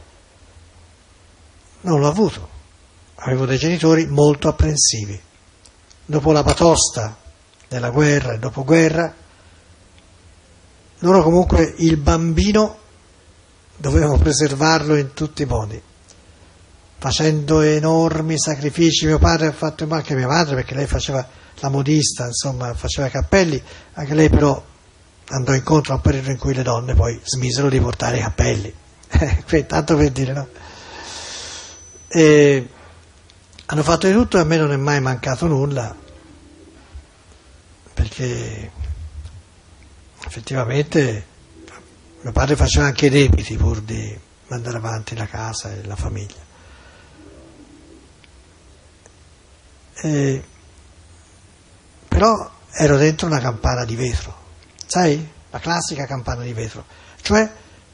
Speaker 1: Non l'ho avuto, avevo dei genitori molto apprensivi. Dopo la batosta della guerra e dopoguerra, loro comunque il bambino dovevano preservarlo in tutti i modi, facendo enormi sacrifici. Mio padre ha fatto, ma anche mia madre, perché lei faceva la modista, insomma, faceva i cappelli, anche lei però andò incontro a un periodo in cui le donne poi smisero di portare i cappelli, tanto per dire, no? E hanno fatto di tutto e a me non è mai mancato nulla, perché effettivamente mio padre faceva anche i debiti pur di mandare avanti la casa e la famiglia. Però ero dentro una campana di vetro, sai? La classica campana di vetro, cioè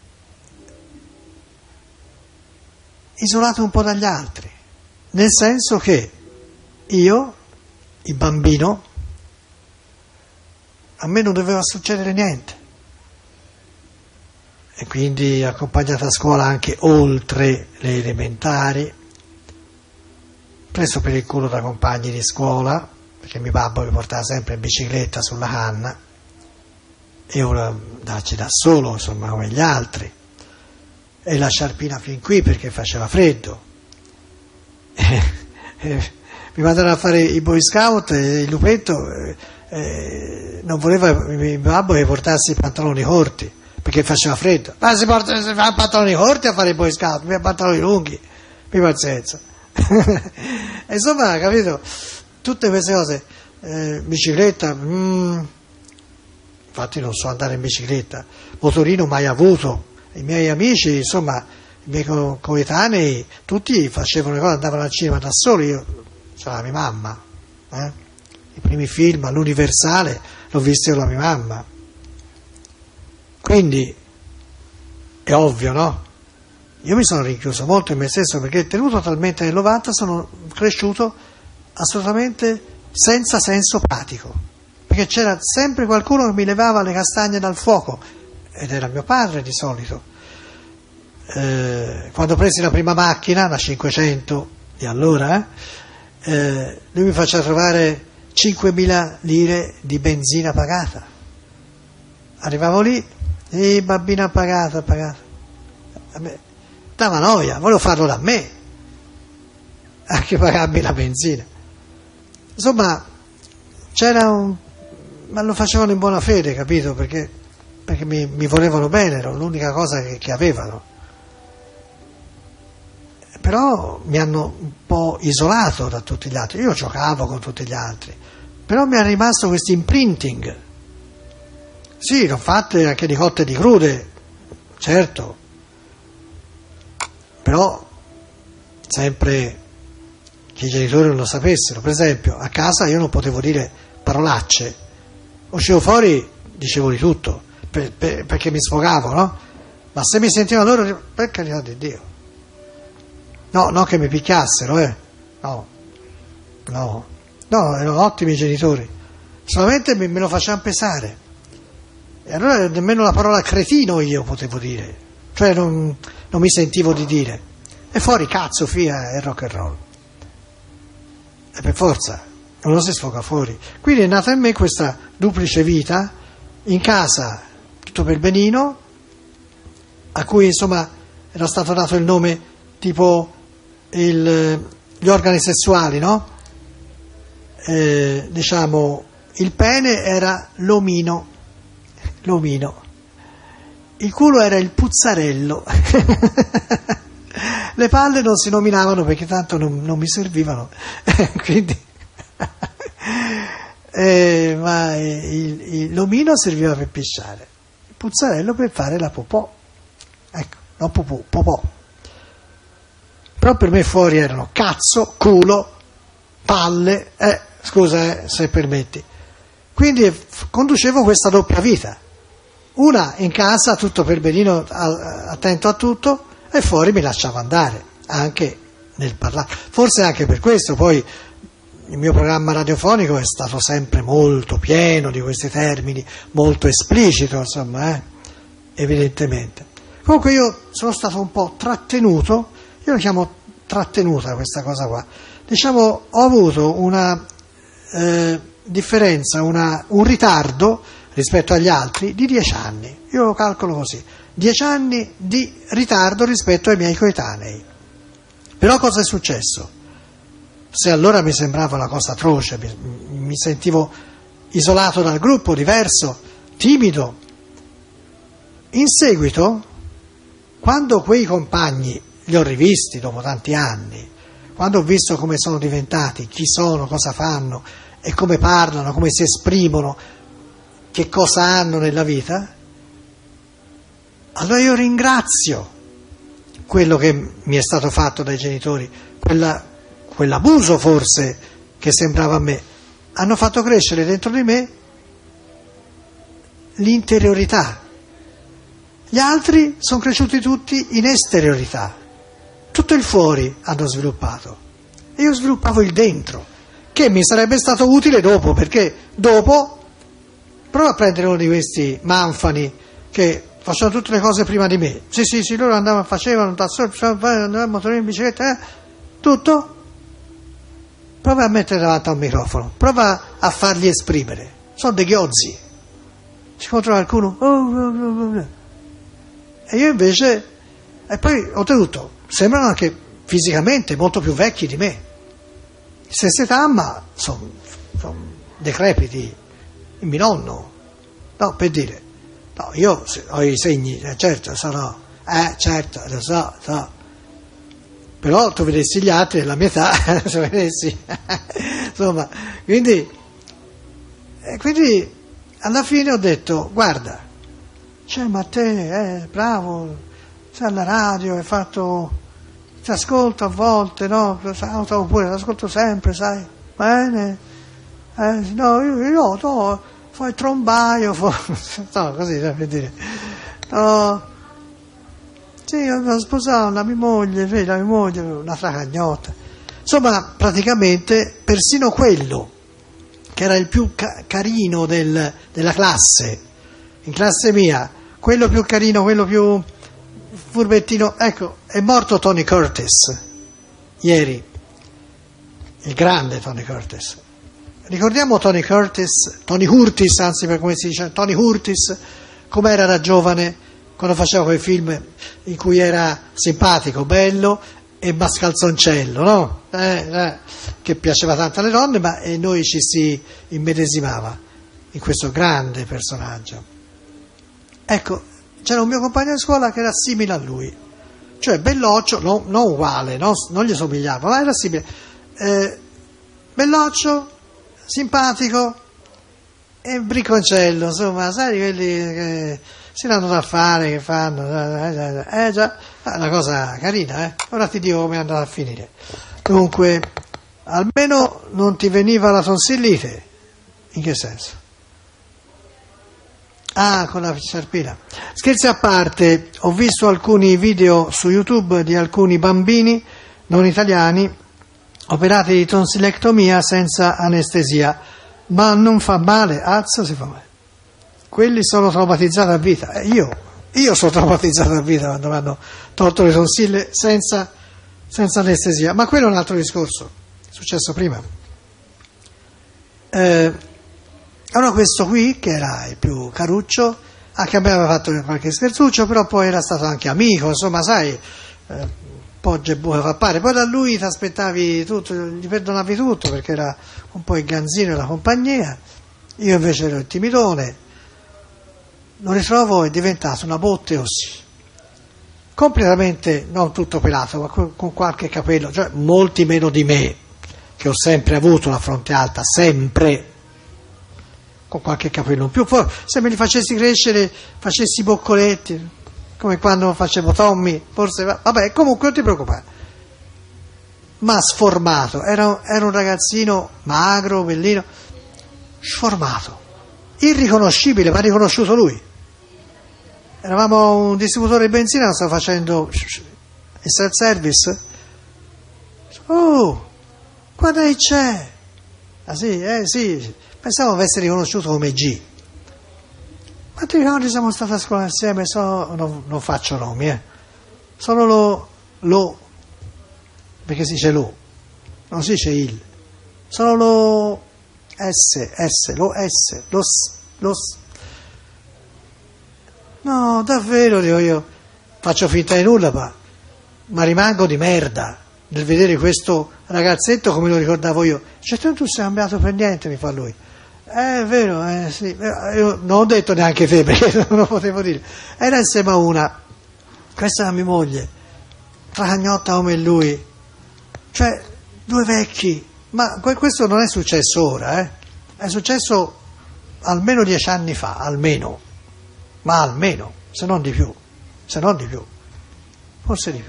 Speaker 1: isolato un po' dagli altri, nel senso che io, il bambino, a me non doveva succedere niente, e quindi accompagnato a scuola anche oltre le elementari, preso per il culo da compagni di scuola, perché mio babbo mi portava sempre in bicicletta sulla canna e ora darci da solo, insomma, come gli altri, e la sciarpina fin qui perché faceva freddo. Mi mandarono a fare i Boy Scout e il lupetto non voleva mio babbo che portassi i pantaloni corti perché faceva freddo. Ma si fa i pantaloni corti a fare i Boy Scout, mi ha pantaloni lunghi, mi pazienza. Insomma, capito? Tutte queste cose, bicicletta, infatti non so andare in bicicletta, motorino mai avuto. I miei amici, insomma, i miei coetanei, tutti facevano le cose, andavano al cinema da soli. Io c'era la mia mamma, i primi film all'Universale l'ho visto con la mia mamma. Quindi è ovvio, no? Io mi sono rinchiuso molto in me stesso perché tenuto talmente nel 90 sono cresciuto assolutamente senza senso pratico, perché c'era sempre qualcuno che mi levava le castagne dal fuoco, ed era mio padre di solito. Quando presi la prima macchina, la 500 di allora, lui mi faceva trovare 5.000 lire di benzina pagata. Arrivavo lì, bambina pagata. A me dava noia, volevo farlo da me, anche pagarmi la benzina. Insomma, ma lo facevano in buona fede, capito? Perché mi volevano bene, ero l'unica cosa che avevano. Però mi hanno un po' isolato da tutti gli altri. Io giocavo con tutti gli altri, però mi è rimasto questo imprinting. Sì, l'ho fatte anche di cotte e di crude, certo, però sempre che i genitori non lo sapessero. Per esempio, a casa io non potevo dire parolacce, uscivo fuori, dicevo di tutto, perché mi sfogavo, no? Ma se mi sentivano loro, per carità di Dio, no che mi picchiassero, no, erano ottimi genitori, solamente me lo facevano pesare, e allora nemmeno la parola cretino io potevo dire, cioè non mi sentivo di dire, e fuori cazzo, fia e rock and roll, e per forza non si sfoga fuori. Quindi è nata in me questa duplice vita, in casa tutto per benino, a cui insomma era stato dato il nome tipo gli organi sessuali, no? Diciamo, il pene era l'omino, il culo era il puzzarello, le palle non si nominavano perché tanto non mi servivano, quindi ma l'omino serviva per pisciare, il puzzarello per fare la popò, ecco, no pupù, popò. Però per me fuori erano cazzo, culo, palle, scusa se permetti. Quindi conducevo questa doppia vita, una in casa tutto per benino, attento a tutto, e fuori mi lasciavo andare anche nel parlare. Forse anche per questo poi il mio programma radiofonico è stato sempre molto pieno di questi termini, molto esplicito, insomma, evidentemente. Comunque io sono stato un po' trattenuto, io lo chiamo trattenuta questa cosa qua. Diciamo, ho avuto una differenza, un ritardo rispetto agli altri di 10 anni. Io lo calcolo così, 10 anni di ritardo rispetto ai miei coetanei. Però cosa è successo? Se allora mi sembrava una cosa atroce, mi sentivo isolato dal gruppo, diverso, timido. In seguito, quando quei compagni li ho rivisti dopo tanti anni, quando ho visto come sono diventati, chi sono, cosa fanno e come parlano, come si esprimono, che cosa hanno nella vita, allora io ringrazio quello che mi è stato fatto dai genitori, quell'abuso forse che sembrava a me. Hanno fatto crescere dentro di me l'interiorità. Gli altri sono cresciuti tutti in esteriorità. Tutto il fuori hanno sviluppato e io sviluppavo il dentro, che mi sarebbe stato utile dopo, perché dopo prova a prendere uno di questi manfani che facevano tutte le cose prima di me. Sì, loro andavano, facevano da soli, andavano a motorino in bicicletta, tutto. Prova a mettere davanti a un microfono, prova a farli esprimere. Sono dei ghiozzi. Si incontra qualcuno, e io invece, e poi oltretutto sembrano anche fisicamente molto più vecchi di me, stessa età, ma sono decrepiti. Il mio nonno, no, per dire, no, io ho i segni, certo, certo, lo so, però tu vedessi gli altri della mia età, se vedessi, insomma, quindi alla fine ho detto, guarda, ma te, bravo, sei alla radio, hai fatto, ti ascolto a volte, no, oppure ti ascolto sempre, sai, bene, no, io fai il trombaio, no, così, per dire, no, sì, io ho sposato la mia moglie, una fracagnotta, insomma, praticamente, persino quello, che era il più carino della classe, in classe mia, quello più carino, quello più furbettino, ecco, è morto Tony Curtis, ieri, il grande Tony Curtis. Ricordiamo Tony Curtis, anzi per come si dice, Tony Curtis, com'era da giovane, quando faceva quei film in cui era simpatico, bello e mascalzoncello, no? Che piaceva tanto alle donne, ma noi ci si immedesimava in questo grande personaggio. Ecco, c'era un mio compagno di scuola che era simile a lui, cioè belloccio, non uguale, non gli somigliava, ma era simile, belloccio, simpatico e bricconcello, insomma, sai, quelli che si danno da fare, che fanno, già, una cosa carina, ora ti dico come è andata a finire. Dunque, almeno non ti veniva la tonsillite. In che senso? Ah, con la sciarpina. Scherzi a parte, ho visto alcuni video su YouTube di alcuni bambini non italiani operati di tonsillectomia senza anestesia, ma non fa male, si fa male. Quelli sono traumatizzati a vita. Io sono traumatizzato a vita quando mi hanno tolto le tonsille senza anestesia, ma quello è un altro discorso, è successo prima. Allora questo qui, che era il più caruccio, anche a me aveva fatto qualche scherzuccio, però poi era stato anche amico, insomma, sai, poggia e buca fa pare. Poi da lui ti aspettavi tutto, gli perdonavi tutto perché era un po' il ganzino della compagnia. Io invece ero il timidone. Lo ritrovo, è diventato una botte così, completamente non tutto pelato, ma con qualche capello, cioè molti meno di me, che ho sempre avuto la fronte alta, sempre, con qualche capello in più. Poi se me li facessi crescere, facessi i boccoletti, come quando facevo Tommy, forse, vabbè, comunque non ti preoccupare. Ma sformato, era un ragazzino magro, bellino, sformato, irriconoscibile, ma ha riconosciuto lui. Eravamo un distributore di benzina, stava facendo il self-service. Oh, guarda che c'è. Ah sì, sì, pensavo avesse riconosciuto come G. Ma ti ricordi siamo stati a scuola insieme? Non faccio nomi, Sono lo, perché si dice lo, non si dice il. Sono lo S. No, davvero, dico io, faccio finta di nulla, ma rimango di merda nel vedere questo ragazzetto come lo ricordavo io. Cioè, tu sei cambiato per niente, mi fa lui. È vero, sì. Io non ho detto neanche te perché non lo potevo dire. Era insieme a una, questa è la mia moglie, tracagnotta come lui. Cioè, due vecchi. Ma questo non è successo ora, È successo almeno 10 anni fa, almeno. Ma almeno, se non di più, forse di più.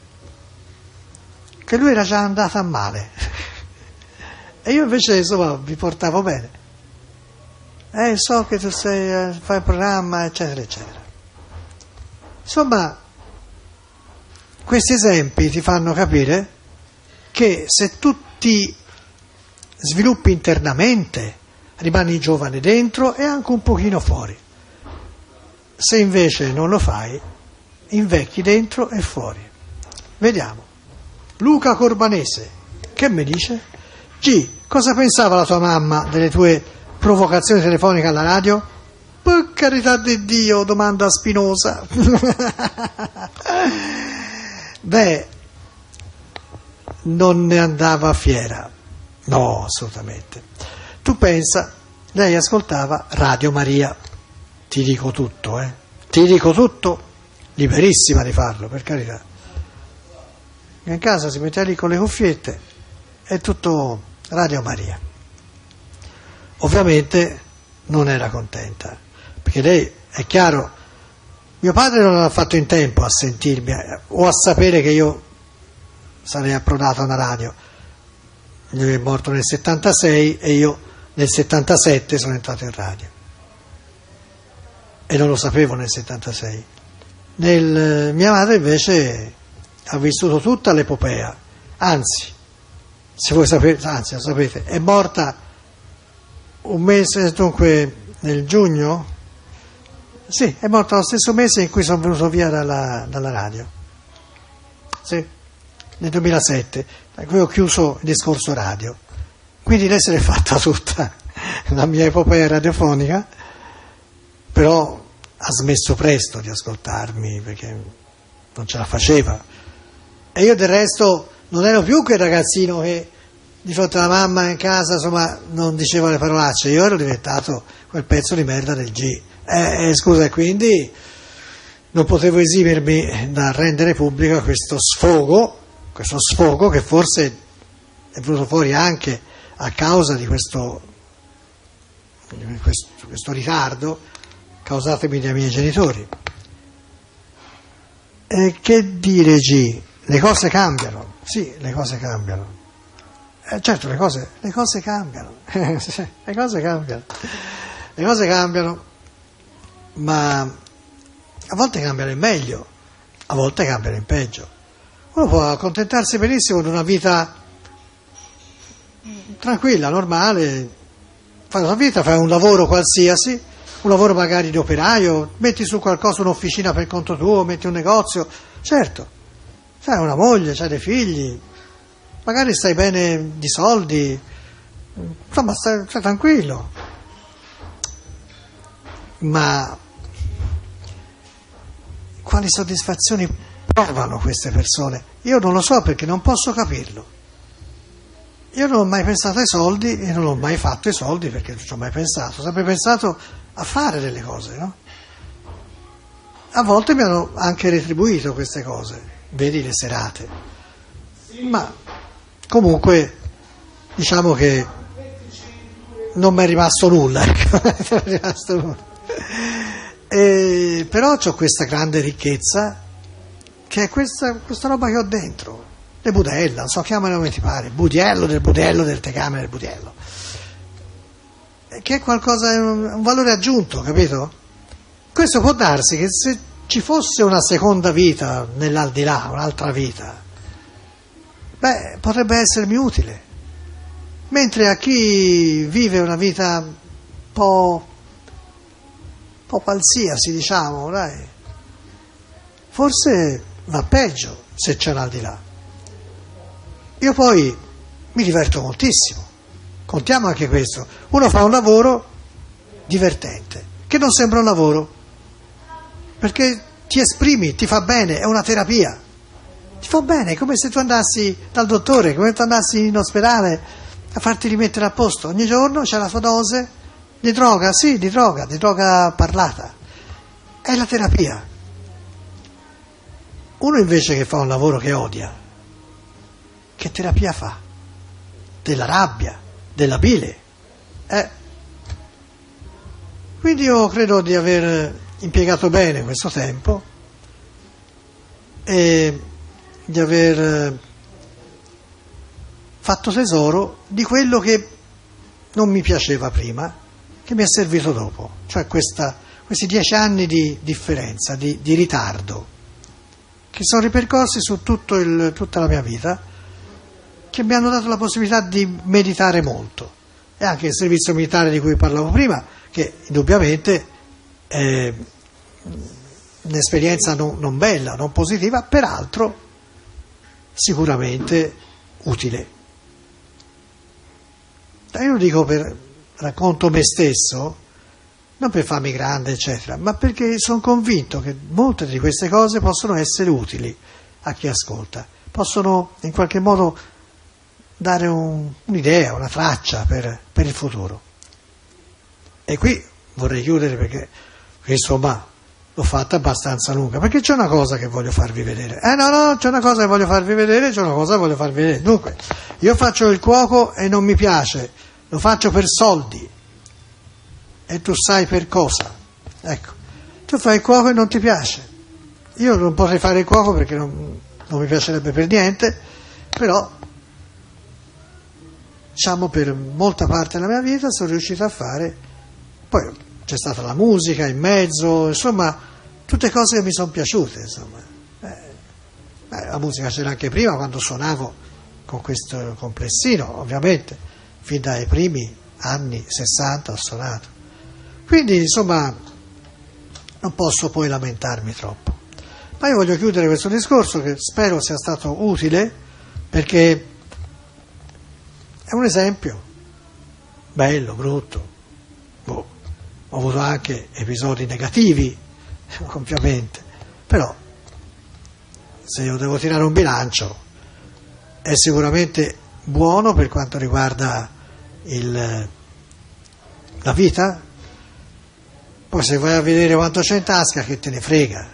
Speaker 1: Che lui era già andato a male. E io invece, insomma, vi portavo bene. So che tu fai il programma, eccetera, eccetera. Insomma, questi esempi ti fanno capire che se tu ti sviluppi internamente, rimani giovane dentro e anche un pochino fuori. Se invece non lo fai, invecchi dentro e fuori. Vediamo. Luca Corbanese, che mi dice? G, cosa pensava la tua mamma delle tue provocazioni telefoniche alla radio? Per carità di Dio, domanda spinosa. Beh, non ne andava fiera. No, assolutamente. Tu pensa, lei ascoltava Radio Maria. Ti dico tutto, Ti dico tutto, liberissima di farlo, per carità. In casa si metteva lì con le cuffiette, è tutto Radio Maria. Ovviamente non era contenta, perché lei, è chiaro, mio padre non aveva fatto in tempo a sentirmi o a sapere che io sarei approdato a una radio. Lui è morto nel 76 e io nel 77 sono entrato in radio. E non lo sapevo nel 76. Mia madre invece ha vissuto tutta l'epopea, anzi, se voi sapete, anzi lo sapete, è morta un mese, dunque nel giugno, sì, è morta lo stesso mese in cui sono venuto via dalla radio, sì, nel 2007, da cui ho chiuso il discorso radio, quindi lei se l'è fatta tutta la mia epopea radiofonica, però ha smesso presto di ascoltarmi perché non ce la faceva. E io del resto non ero più quel ragazzino che di fronte alla mamma in casa, insomma, non diceva le parolacce. Io ero diventato quel pezzo di merda del G. Scusa, quindi non potevo esimermi da rendere pubblico questo sfogo che forse è venuto fuori anche a causa di questo ritardo causatemi dai miei genitori. E che dire, G? Le cose cambiano, sì, le cose cambiano. Certo, le cose cambiano, le cose cambiano, ma a volte cambiano in meglio, a volte cambiano in peggio. Uno può accontentarsi benissimo di una vita tranquilla, normale, fai una vita, fai un lavoro qualsiasi, un lavoro magari di operaio, metti su qualcosa, un'officina per conto tuo, metti un negozio, certo, c'hai una moglie, c'hai dei figli, magari stai bene di soldi, insomma stai tranquillo, ma quali soddisfazioni provano queste persone? Io non lo so perché non posso capirlo. Io non ho mai pensato ai soldi e non ho mai fatto i soldi perché non ci ho mai pensato. Ho sempre pensato a fare delle cose, no? A volte mi hanno anche retribuito queste cose, vedi le serate. Ma comunque diciamo che non mi è rimasto nulla, ecco. Non è rimasto nulla. Però ho questa grande ricchezza che è questa roba che ho dentro. Le budella, non so, chiamalo come ti pare, budello del tegame del budello, che è qualcosa, un valore aggiunto, capito? Questo può darsi che se ci fosse una seconda vita nell'aldilà, un'altra vita, potrebbe essermi utile, mentre a chi vive una vita un po' qualsiasi, diciamo, dai, forse va peggio se c'è un aldilà. Io poi mi diverto moltissimo, contiamo anche questo, uno fa un lavoro divertente, che non sembra un lavoro, perché ti esprimi, ti fa bene, è una terapia, ti fa bene, è come se tu andassi dal dottore, come se tu andassi in ospedale a farti rimettere a posto, ogni giorno c'è la sua dose di droga, sì, di droga parlata, è la terapia. Uno invece che fa un lavoro che odia, che terapia fa? Della rabbia, della bile. Quindi io credo di aver impiegato bene questo tempo e di aver fatto tesoro di quello che non mi piaceva prima, che mi è servito dopo, cioè questi 10 anni di differenza, di ritardo, che sono ripercorsi su tutta la mia vita, che mi hanno dato la possibilità di meditare molto, e anche il servizio militare di cui parlavo prima, che indubbiamente è un'esperienza non bella, non positiva, peraltro sicuramente utile. Io lo dico racconto me stesso, non per farmi grande, eccetera, ma perché sono convinto che molte di queste cose possono essere utili a chi ascolta, possono in qualche modo dare un'idea, una traccia per il futuro. E qui vorrei chiudere perché insomma l'ho fatta abbastanza lunga, perché c'è una cosa che voglio farvi vedere. C'è una cosa che voglio farvi vedere, Dunque, io faccio il cuoco e non mi piace, lo faccio per soldi. E tu sai per cosa? Ecco, tu fai il cuoco e non ti piace. Io non potrei fare il cuoco perché non mi piacerebbe per niente, però diciamo per molta parte della mia vita sono riuscito a fare, poi c'è stata la musica in mezzo, insomma tutte cose che mi sono piaciute, insomma. La musica c'era anche prima quando suonavo con questo complessino, ovviamente fin dai primi anni 60 ho suonato, quindi insomma non posso poi lamentarmi troppo. Ma io voglio chiudere questo discorso che spero sia stato utile, perché è un esempio, bello, brutto, ho avuto anche episodi negativi, ovviamente, però se io devo tirare un bilancio è sicuramente buono per quanto riguarda la vita. Poi se vai a vedere quanto c'è in tasca, che te ne frega,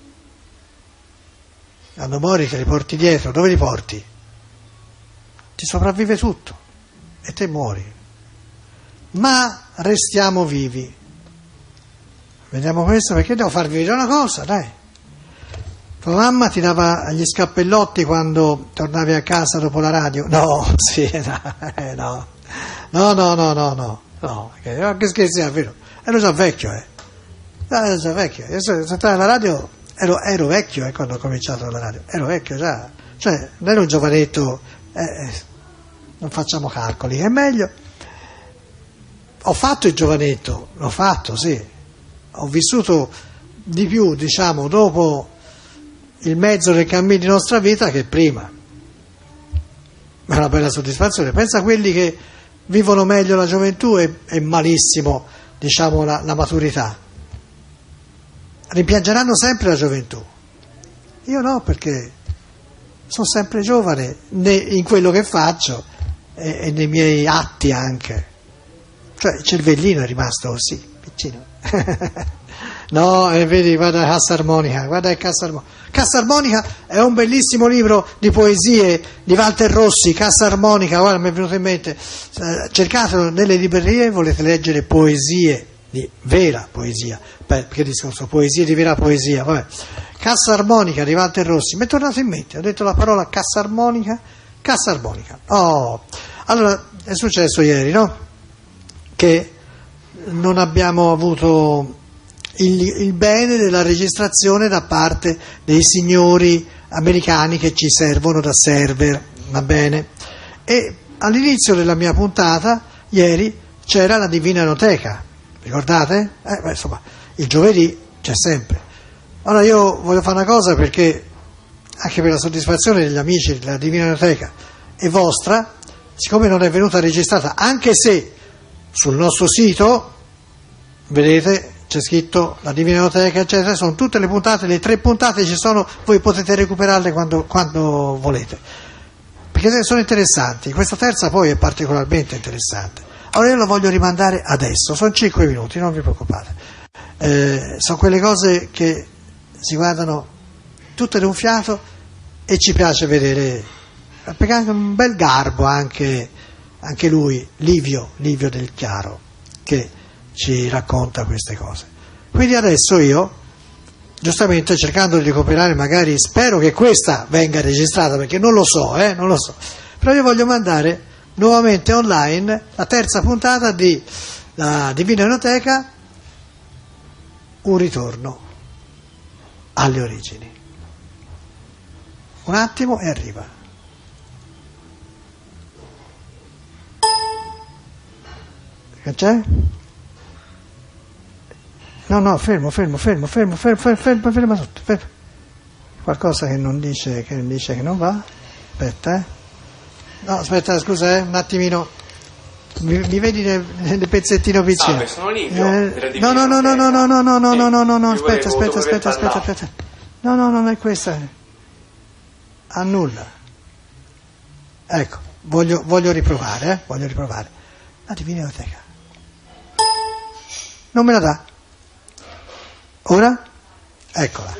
Speaker 1: quando muori te li porti dietro, dove li porti? Ti sopravvive tutto e te muori, ma restiamo vivi. Vediamo questo, perché devo farvi vedere una cosa, dai. Tua mamma ti dava gli scappellotti quando tornavi a casa dopo la radio? No, sì, no, che scherzi, è vero, ero già vecchio, ero già vecchio, io sono entrato alla radio, ero vecchio quando ho cominciato la radio, ero vecchio già, cioè non ero un giovanetto, non facciamo calcoli, è meglio. Ho fatto il giovanetto, l'ho fatto, sì, ho vissuto di più, diciamo, dopo il mezzo del cammino di nostra vita che prima. È una bella soddisfazione. Pensa a quelli che vivono meglio la gioventù e malissimo, diciamo, la maturità. Rimpiangeranno sempre la gioventù. Io no, perché sono sempre giovane in quello che faccio e nei miei atti anche. Cioè il cervellino è rimasto così, piccino. No, vedi, guarda Cassa Armonica, guarda il Cassa Armonica. Cassa Armonica è un bellissimo libro di poesie di Walter Rossi, Cassa Armonica, guarda, mi è venuto in mente, cercatelo nelle librerie, volete leggere poesie, di vera poesia, perché discorso, poesie di vera poesia, vabbè. Cassa Armonica di Walter Rossi, mi è tornato in mente, ho detto la parola Cassa Armonica, Cassa Armonica. Oh, allora, è successo ieri, no? Che non abbiamo avuto il bene della registrazione da parte dei signori americani che ci servono da server, va bene? E all'inizio della mia puntata, ieri, c'era la Divina Enoteca, ricordate? Insomma, il giovedì c'è sempre. Allora io voglio fare una cosa perché, anche per la soddisfazione degli amici della Divina Enoteca e vostra, siccome non è venuta registrata, anche se sul nostro sito, vedete, c'è scritto la Divina Enoteca, eccetera, sono tutte le puntate, le 3 puntate ci sono, voi potete recuperarle quando volete, perché sono interessanti. Questa terza poi è particolarmente interessante. Allora io la voglio rimandare adesso, sono 5 minuti, non vi preoccupate. Sono quelle cose che si guardano tutte d'un fiato e ci piace vedere, perché ha un bel garbo anche lui, Livio del Chiaro, che ci racconta queste cose. Quindi adesso io, giustamente cercando di recuperare, magari spero che questa venga registrata, perché non lo so, però io voglio mandare nuovamente online la terza puntata di La Divina Enoteca, un ritorno alle origini. Un attimo e arriva. Che c'è? No, fermo tutto, fermo. Qualcosa che non dice che non va. Aspetta, No, aspetta, scusa, un attimino. Mi vedi nel pezzettino vicino?
Speaker 2: Salve, sono Livio.
Speaker 1: No, aspetta. No, non è questa. Annulla. Ecco, voglio riprovare. La Divina Enoteca. Non me la dà? Ora? Eccola.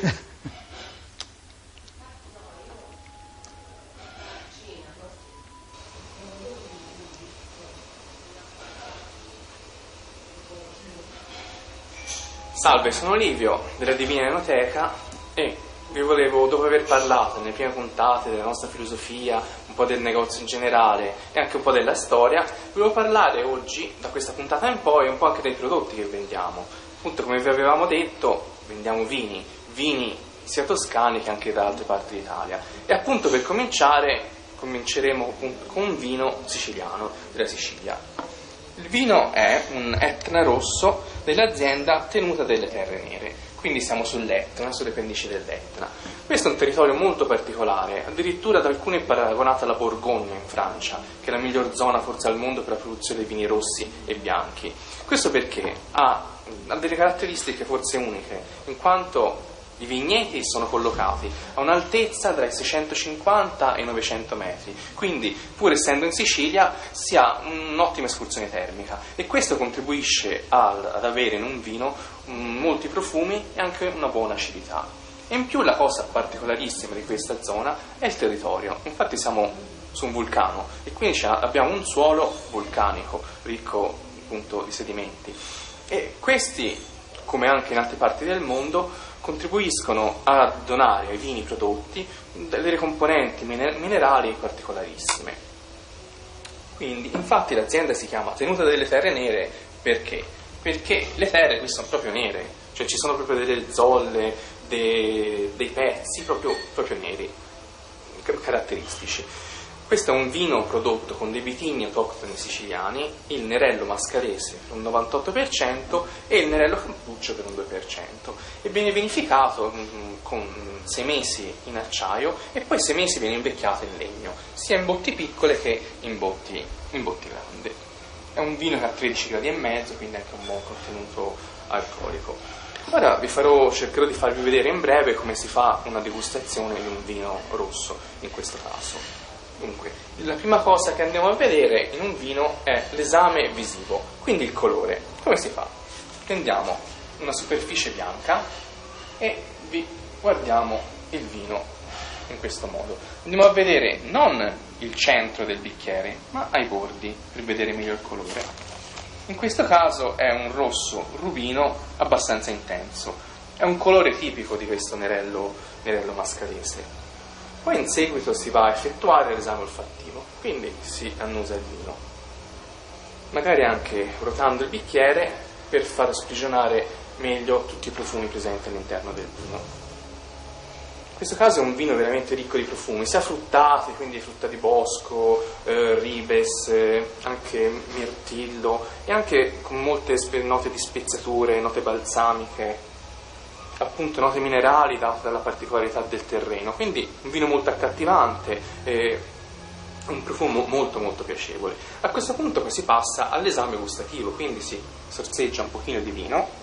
Speaker 2: Salve, sono Livio della Divina Enoteca e vi volevo, dopo aver parlato nelle prime puntate della nostra filosofia, un po' del negozio in generale e anche un po' della storia, volevo parlare oggi, da questa puntata in poi, un po' anche dei prodotti che vendiamo. Appunto, come vi avevamo detto, vendiamo vini sia toscani che anche da altre parti d'Italia. E appunto per cominceremo appunto con un vino siciliano, della Sicilia. Il vino è un Etna rosso dell'azienda Tenuta delle Terre Nere, quindi siamo sull'Etna, sulle pendici dell'Etna. Questo è un territorio molto particolare, addirittura da alcuni è paragonato alla Borgogna in Francia, che è la miglior zona forse al mondo per la produzione di vini rossi e bianchi. Questo perché ha delle caratteristiche forse uniche, in quanto i vigneti sono collocati a un'altezza tra i 650 e i 900 metri, quindi pur essendo in Sicilia si ha un'ottima escursione termica e questo contribuisce ad avere in un vino molti profumi e anche una buona acidità. E in più la cosa particolarissima di questa zona è il territorio, infatti siamo su un vulcano e quindi abbiamo un suolo vulcanico ricco appunto di sedimenti e questi, come anche in altre parti del mondo, contribuiscono a donare ai vini prodotti delle componenti minerali particolarissime. Quindi, infatti, l'azienda si chiama Tenuta delle Terre Nere perché? Perché le terre qui sono proprio nere, cioè ci sono proprio delle zolle, dei pezzi proprio neri, caratteristici. Questo è un vino prodotto con dei vitigni autoctoni siciliani, il Nerello Mascarese per un 98% e il Nerello Campuccio per un 2%. E viene vinificato con 6 mesi in acciaio e poi 6 mesi viene invecchiato in legno, sia in botti piccole che in botti grandi. È un vino che ha 13,5 gradi, quindi anche un buon contenuto alcolico. Ora cercherò di farvi vedere in breve come si fa una degustazione di un vino rosso, in questo caso. Dunque, la prima cosa che andiamo a vedere in un vino è l'esame visivo, quindi il colore. Come si fa? Prendiamo una superficie bianca e vi guardiamo il vino in questo modo. Andiamo a vedere non il centro del bicchiere, ma ai bordi, per vedere meglio il colore. In questo caso è un rosso rubino abbastanza intenso, è un colore tipico di questo nerello mascarese. Poi in seguito si va a effettuare l'esame olfattivo, quindi si annusa il vino, magari anche ruotando il bicchiere per far sprigionare meglio tutti i profumi presenti all'interno del vino. In questo caso è un vino veramente ricco di profumi, sia fruttati, quindi frutta di bosco, ribes, anche mirtillo, e anche con molte note di speziature, note balsamiche, appunto note minerali date dalla particolarità del terreno. Quindi un vino molto accattivante, un profumo molto molto piacevole. A questo punto poi si passa all'esame gustativo, quindi si sorseggia un pochino di vino.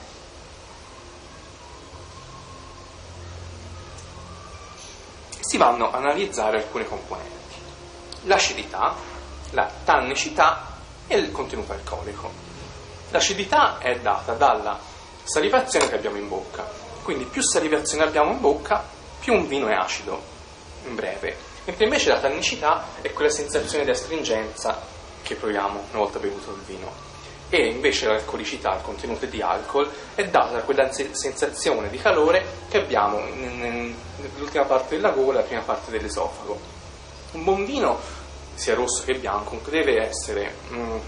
Speaker 2: Si vanno a analizzare alcune componenti: l'acidità, la tannicità e il contenuto alcolico. L'acidità è data dalla salivazione che abbiamo in bocca, quindi più salivazione abbiamo in bocca, più un vino è acido, in breve. Mentre invece la tannicità è quella sensazione di astringenza che proviamo una volta bevuto il vino. E invece l'alcolicità, il contenuto di alcol, è data da quella sensazione di calore che abbiamo nell'ultima parte della gola, la prima parte dell'esofago. Un buon vino, sia rosso che bianco, deve essere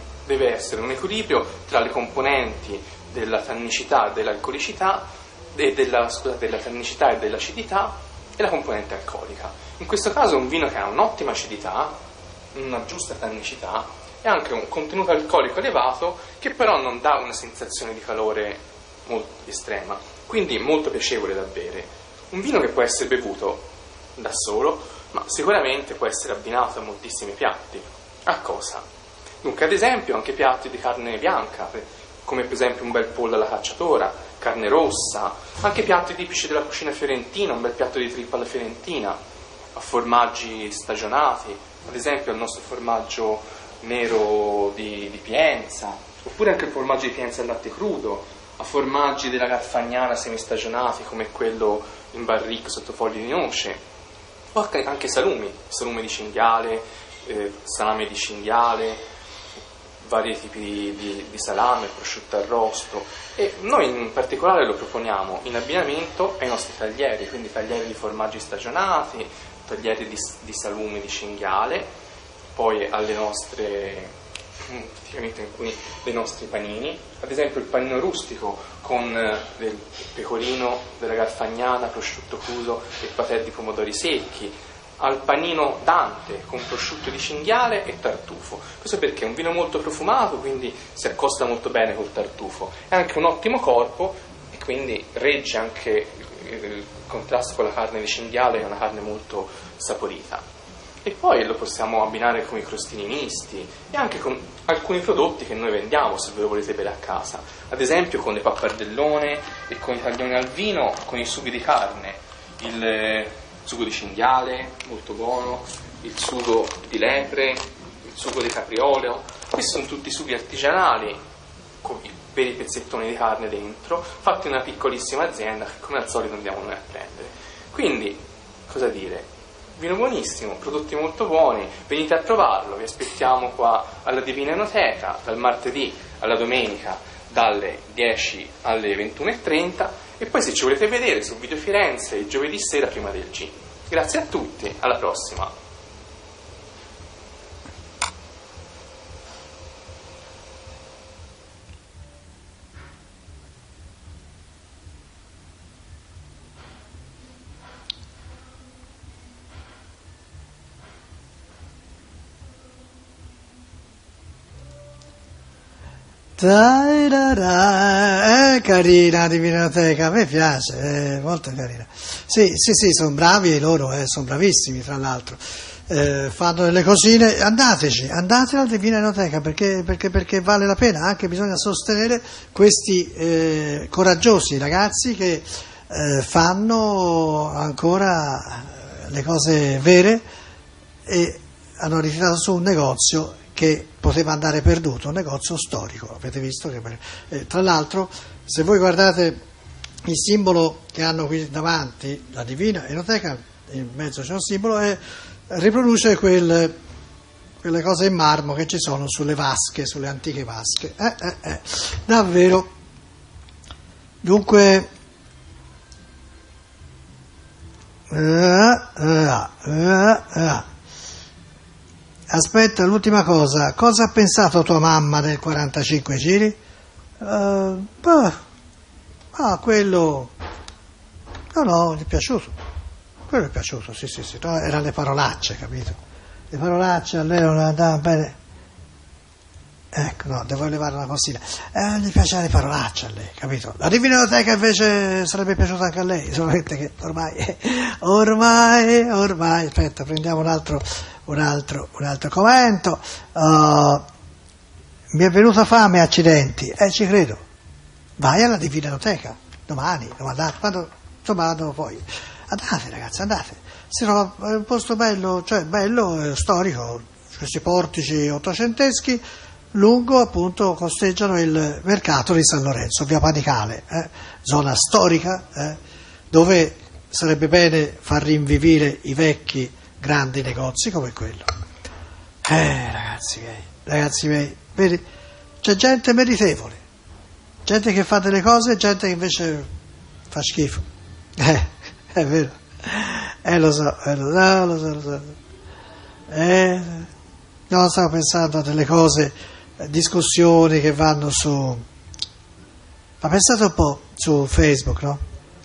Speaker 2: un equilibrio tra le componenti della tannicità e dell'alcolicità, della tannicità e dell'acidità, e la componente alcolica. In questo caso un vino che ha un'ottima acidità, una giusta tannicità e anche un contenuto alcolico elevato, che però non dà una sensazione di calore molto estrema, quindi molto piacevole da bere. Un vino che può essere bevuto da solo, ma sicuramente può essere abbinato a moltissimi piatti. A cosa? Dunque, ad esempio, anche piatti di carne bianca, come per esempio un bel pollo alla cacciatora, carne rossa, anche piatti tipici della cucina fiorentina, un bel piatto di trippa alla fiorentina, a formaggi stagionati, ad esempio il nostro formaggio nero di Pienza, oppure anche il formaggio di Pienza al latte crudo, a formaggi della Garfagnana semistagionati come quello in barrique sotto foglie di noce, o anche salumi di cinghiale, salame di cinghiale, vari tipi di salame, prosciutto arrosto, e noi in particolare lo proponiamo in abbinamento ai nostri taglieri, quindi taglieri di formaggi stagionati, taglieri di salumi di cinghiale, poi alle nostre, praticamente alcuni dei nostri panini, ad esempio il panino rustico con del pecorino della Garfagnana, prosciutto crudo e patè di pomodori secchi, al panino Dante con prosciutto di cinghiale e tartufo. Questo perché è un vino molto profumato, quindi si accosta molto bene col tartufo, è anche un ottimo corpo e quindi regge anche il contrasto con la carne di cinghiale, che è una carne molto saporita. E poi lo possiamo abbinare con i crostini misti e anche con alcuni prodotti che noi vendiamo, se ve lo volete bere a casa, ad esempio con le pappardellone e con i taglioni al vino, con i sughi di carne, il sugo di cinghiale molto buono, il sugo di lepre, il sugo di capriolo. Questi sono tutti sughi artigianali con i veri pezzettoni di carne dentro, fatti in una piccolissima azienda che come al solito andiamo noi a prendere. Quindi, cosa dire? Vino buonissimo, prodotti molto buoni, venite a provarlo, vi aspettiamo qua alla Divina Enoteca dal martedì alla domenica dalle 10 alle 21:30 e poi se ci volete vedere su Video Firenze il giovedì sera prima del gin. Grazie a tutti, alla prossima!
Speaker 1: È carina di Vinoteca, a me piace, è molto carina. Sì, sono bravi loro, sono bravissimi tra l'altro. fanno delle cosine, andate alla Divina Enoteca perché vale la pena, anche bisogna sostenere questi coraggiosi ragazzi che fanno ancora le cose vere e hanno ritirato su un negozio che poteva andare perduto, un negozio storico, avete visto che tra l'altro se voi guardate il simbolo che hanno qui davanti, la Divina Enoteca, in mezzo c'è un simbolo e riproduce quelle cose in marmo che ci sono sulle vasche, sulle antiche vasche. Davvero. Dunque, aspetta, l'ultima cosa. Cosa ha pensato tua mamma del 45 giri? Quello... No, gli è piaciuto. Quello è piaciuto, sì, no, erano le parolacce, capito? Le parolacce a lei non andavano bene. Ecco, no, devo levare una cosina. Gli piacevano le parolacce a lei, capito? La Divina Enoteca invece sarebbe piaciuta anche a lei, solamente che ormai, aspetta, prendiamo un altro commento. Mi è venuta fame, accidenti. Ci credo. Vai alla Divina Enoteca, domani, quando, insomma, poi. Andate ragazzi, andate. Se no, è un posto bello, cioè bello, storico, questi portici ottocenteschi, lungo appunto costeggiano il mercato di San Lorenzo, via Panicale, zona storica, dove sarebbe bene far rinvivere i vecchi grandi negozi come quello. Ragazzi miei, vedi, c'è gente meritevole, gente che fa delle cose, gente che invece fa schifo. È vero, lo so. No, stavo pensando a delle cose, discussioni che vanno su... Ma pensate un po' su Facebook, no?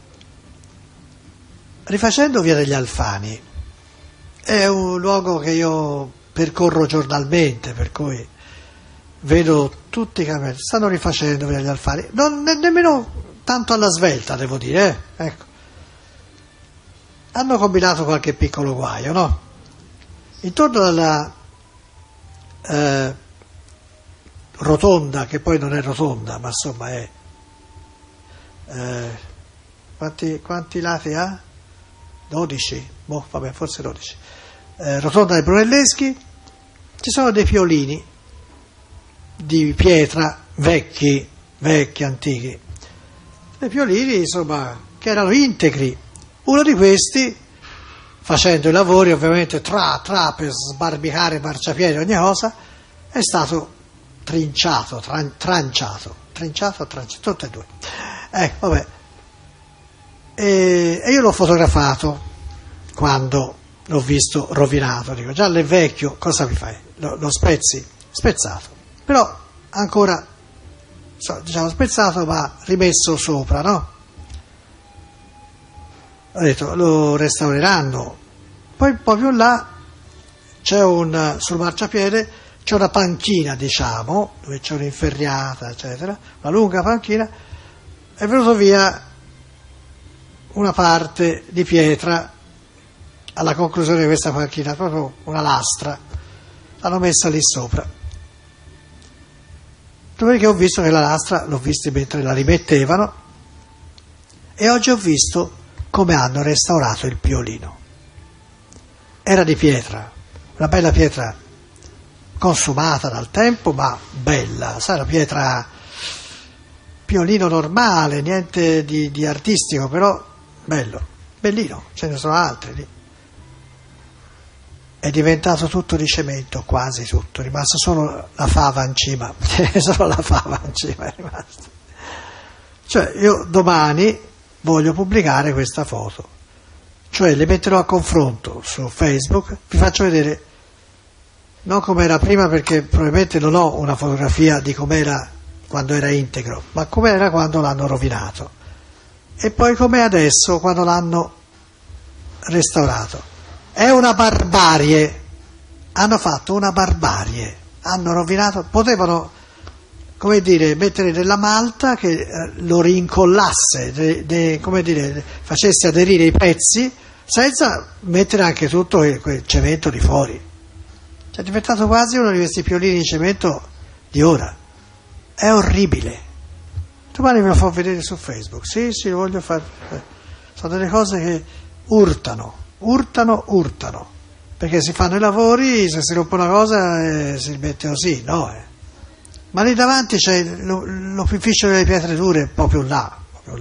Speaker 1: Rifacendo Via degli Alfani, è un luogo che io percorro giornalmente, per cui vedo tutti i cambiamenti. Stanno rifacendo Via degli Alfani, non nemmeno tanto alla svelta, devo dire, ecco. Hanno combinato qualche piccolo guaio, no? Intorno alla rotonda, che poi non è rotonda, ma insomma è... quanti lati ha? 12? Vabbè, forse 12. Rotonda dei Brunelleschi, ci sono dei piolini di pietra vecchi, antichi. Dei piolini, insomma, che erano integri. Uno di questi, facendo i lavori ovviamente per sbarbicare marciapiedi e ogni cosa, è stato tranciato, tutte e due. Vabbè. E io l'ho fotografato quando l'ho visto rovinato, dico, già l'è vecchio, cosa mi fai? Lo spezzi? Spezzato. Però ancora, diciamo spezzato ma rimesso sopra, no? Ho detto, lo restaureranno. Poi un po' più là c'è sul marciapiede c'è una panchina, diciamo, dove c'è un'inferriata, eccetera, una lunga panchina, è venuto via una parte di pietra alla conclusione di questa panchina, proprio una lastra, l'hanno messa lì sopra. Dopodiché ho visto che la lastra, l'ho vista mentre la rimettevano, e oggi ho visto come hanno restaurato il piolino. Era di pietra, una bella pietra consumata dal tempo, ma bella, sai, la pietra piolino normale, niente di artistico, però bello, bellino, ce ne sono altri lì. È diventato tutto di cemento, quasi tutto, è rimasta solo la fava in cima, solo la fava in cima è rimasta. Cioè, io domani voglio pubblicare questa foto, cioè le metterò a confronto su Facebook, vi faccio vedere non come era prima, perché probabilmente non ho una fotografia di com'era quando era integro, ma com'era quando l'hanno rovinato, e poi com'è adesso quando l'hanno restaurato. È una barbarie, hanno fatto una barbarie, hanno rovinato, potevano, come dire, mettere della malta che lo rincollasse, come dire, facesse aderire i pezzi, senza mettere anche tutto quel cemento di fuori. Cioè, è diventato quasi uno di questi piolini di cemento di ora. È orribile. Domani me lo fa vedere su Facebook. Sì, lo voglio fare. Sono delle cose che urtano. Perché si fanno i lavori, se si rompe una cosa si mette così, no? Ma lì davanti c'è l'opificio delle pietre dure, proprio là.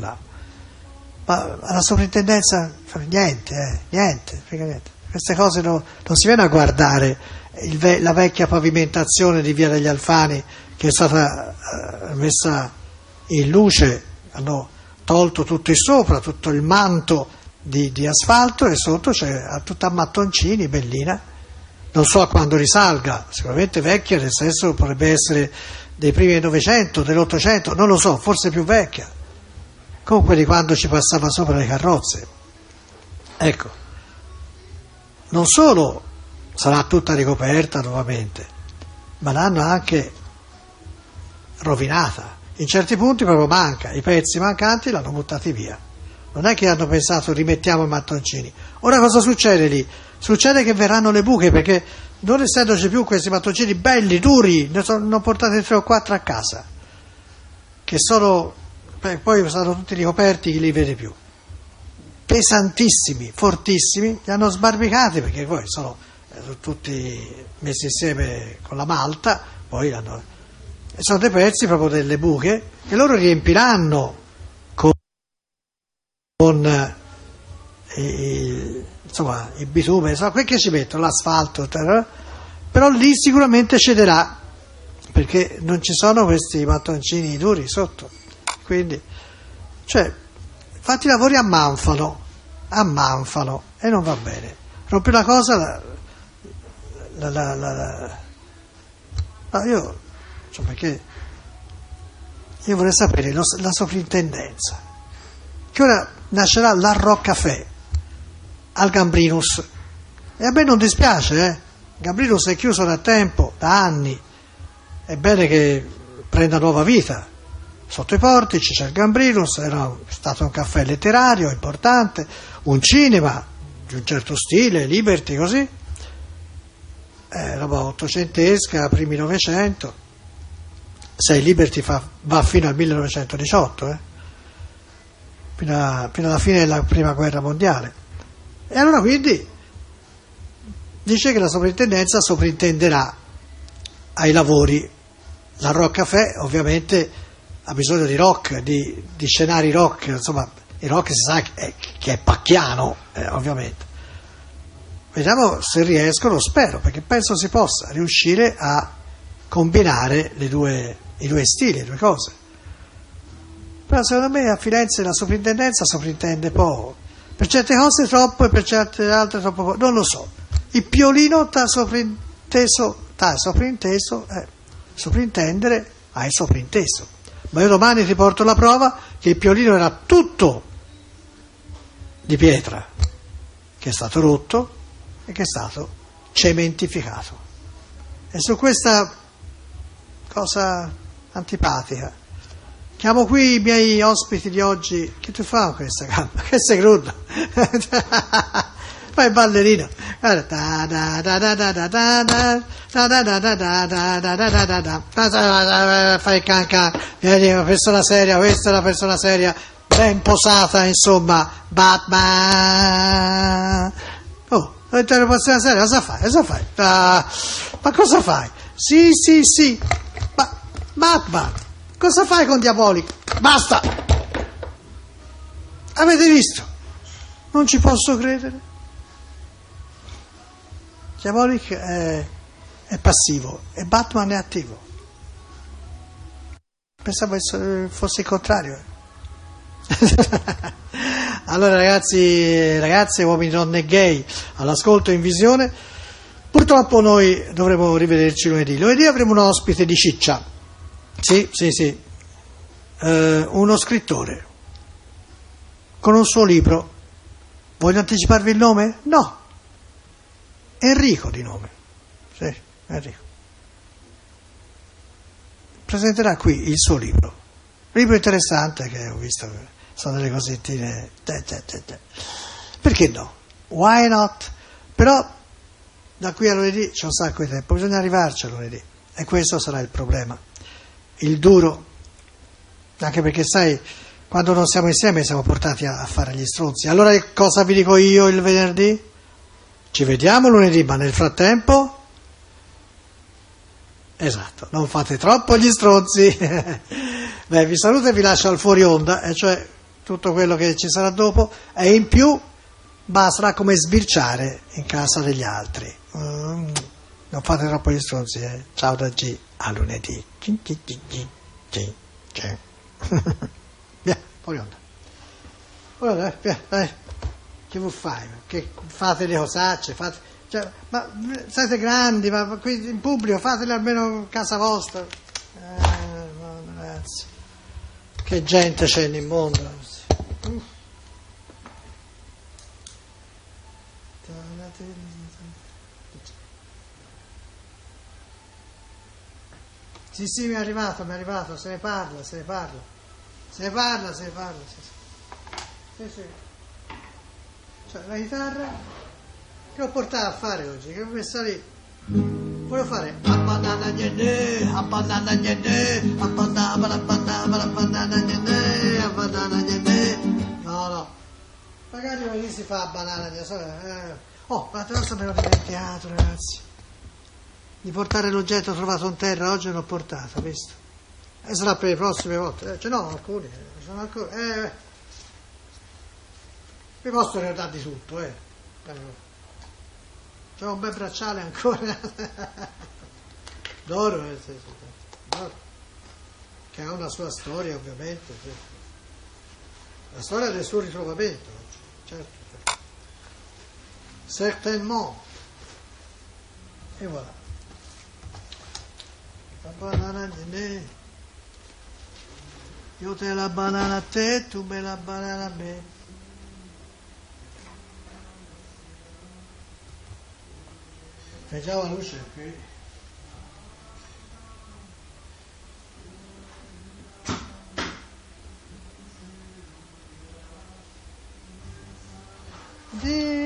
Speaker 1: Ma alla soprintendenza niente. Queste cose non si viene a guardare la vecchia pavimentazione di Via degli Alfani che è stata messa in luce, hanno tolto tutto il sopra, tutto il manto di asfalto, e sotto c'è tutta a mattoncini, bellina. Non so a quando risalga, sicuramente vecchia, nel senso potrebbe essere dei primi del Novecento, dell'800, non lo so, forse più vecchia. Comunque di quando ci passava sopra le carrozze. Ecco, non solo sarà tutta ricoperta nuovamente, ma l'hanno anche rovinata. In certi punti proprio manca, i pezzi mancanti l'hanno buttati via. Non è che hanno pensato rimettiamo i mattoncini. Ora cosa succede lì? Succede che verranno le buche, perché non essendoci più questi mattoncini belli, duri, ne sono portati 3 o 4 a casa, che sono, poi saranno tutti ricoperti, chi li vede più. Pesantissimi, fortissimi, li hanno sbarbicati perché poi sono tutti messi insieme con la malta, poi sono dei pezzi proprio delle buche che loro riempiranno con il bitume, quel che ci mettono, l'asfalto, però lì sicuramente cederà perché non ci sono questi mattoncini duri sotto, quindi infatti i lavori ammanfano e non va bene. Rompi una cosa perché io vorrei sapere la soprintendenza, che ora nascerà la Roccafè al Gambrinus, e a me non dispiace, Gambrinus è chiuso da tempo, da anni, è bene che prenda nuova vita. Sotto i portici c'è il Gambrinus, era stato un caffè letterario importante, un cinema di un certo stile, Liberty, così, roba ottocentesca, primi Novecento. Sai, Liberty va fino al 1918, fino alla fine della prima guerra mondiale. E allora quindi dice che la soprintendenza soprintenderà ai lavori. La Roccafè ovviamente ha bisogno di rock, di scenari rock, insomma il rock si sa che è pacchiano, ovviamente. Vediamo se riescono, spero, perché penso si possa riuscire a combinare i due stili, le due cose. Però secondo me a Firenze la soprintendenza soprintende poco, per certe cose troppo e per certe altre troppo poco, non lo so. Il piolino soprintendere hai soprinteso, ma io domani ti porto la prova che il piolino era tutto di pietra, che è stato rotto e che è stato cementificato. E su questa cosa antipatica chiamo qui i miei ospiti di oggi. Che tu fai con questa gamba? Che sei crudo? Fai il ballerino. Fai il cancan. Una persona seria, questa è una persona seria, ben posata, insomma. Batman. Oh, una persona seria, cosa fai? Ma cosa fai? Sì. Batman. Cosa fai con Diabolic? Basta! Avete visto? Non ci posso credere. Diabolic è passivo e Batman è attivo. Pensavo fosse il contrario. Allora ragazze, uomini, donne e gay, all'ascolto in visione, purtroppo noi dovremo rivederci lunedì. Lunedì avremo un ospite di ciccia. Sì, uno scrittore con un suo libro. Voglio anticiparvi il nome? No, Enrico di nome. Sì, Enrico. Presenterà qui il suo libro. Libro interessante che ho visto, sono delle cosettine. Perché no? why not? Però da qui a lunedì c'è un sacco di tempo, bisogna arrivarci a lunedì, e questo sarà il problema, il duro, anche perché sai, quando non siamo insieme siamo portati a fare gli stronzi. Allora cosa vi dico io il venerdì? Ci vediamo lunedì, ma nel frattempo, esatto, non fate troppo gli stronzi. Beh, vi saluto e vi lascio al fuori onda, e cioè tutto quello che ci sarà dopo, e in più sarà come sbirciare in casa degli altri. Non fate troppo gli stronzi, eh. Ciao da G, a lunedì. Via, fuori onda. Fuori onda, via, dai. Che vuoi fare? Che fate le cosacce, cioè, ma siete grandi, ma qui in pubblico fatele almeno in casa vostra. No, ragazzi, che gente c'è nel mondo. Sì, mi è arrivato, se ne parla. Sì. Cioè, la chitarra che ho portato a fare oggi, che ho messo lì, volevo fare a banana gnene, a banana gnene, a banana gnene. No, magari così si fa a banana gnene. Oh, l'altra volta me l'ho dimenticato, ragazzi, di portare l'oggetto trovato in terra, oggi l'ho portato, visto? E sarà per le prossime volte, ce n'ho alcuni, sono ancora, vi posso ricordare di tutto, C'è un bel bracciale ancora d'oro, che ha una sua storia, ovviamente, sì. La storia del suo ritrovamento, certo. Certainement. E voilà. La banana di me. Io te la banana a te, tu me la banana a me. Facciamo la luce qui. Di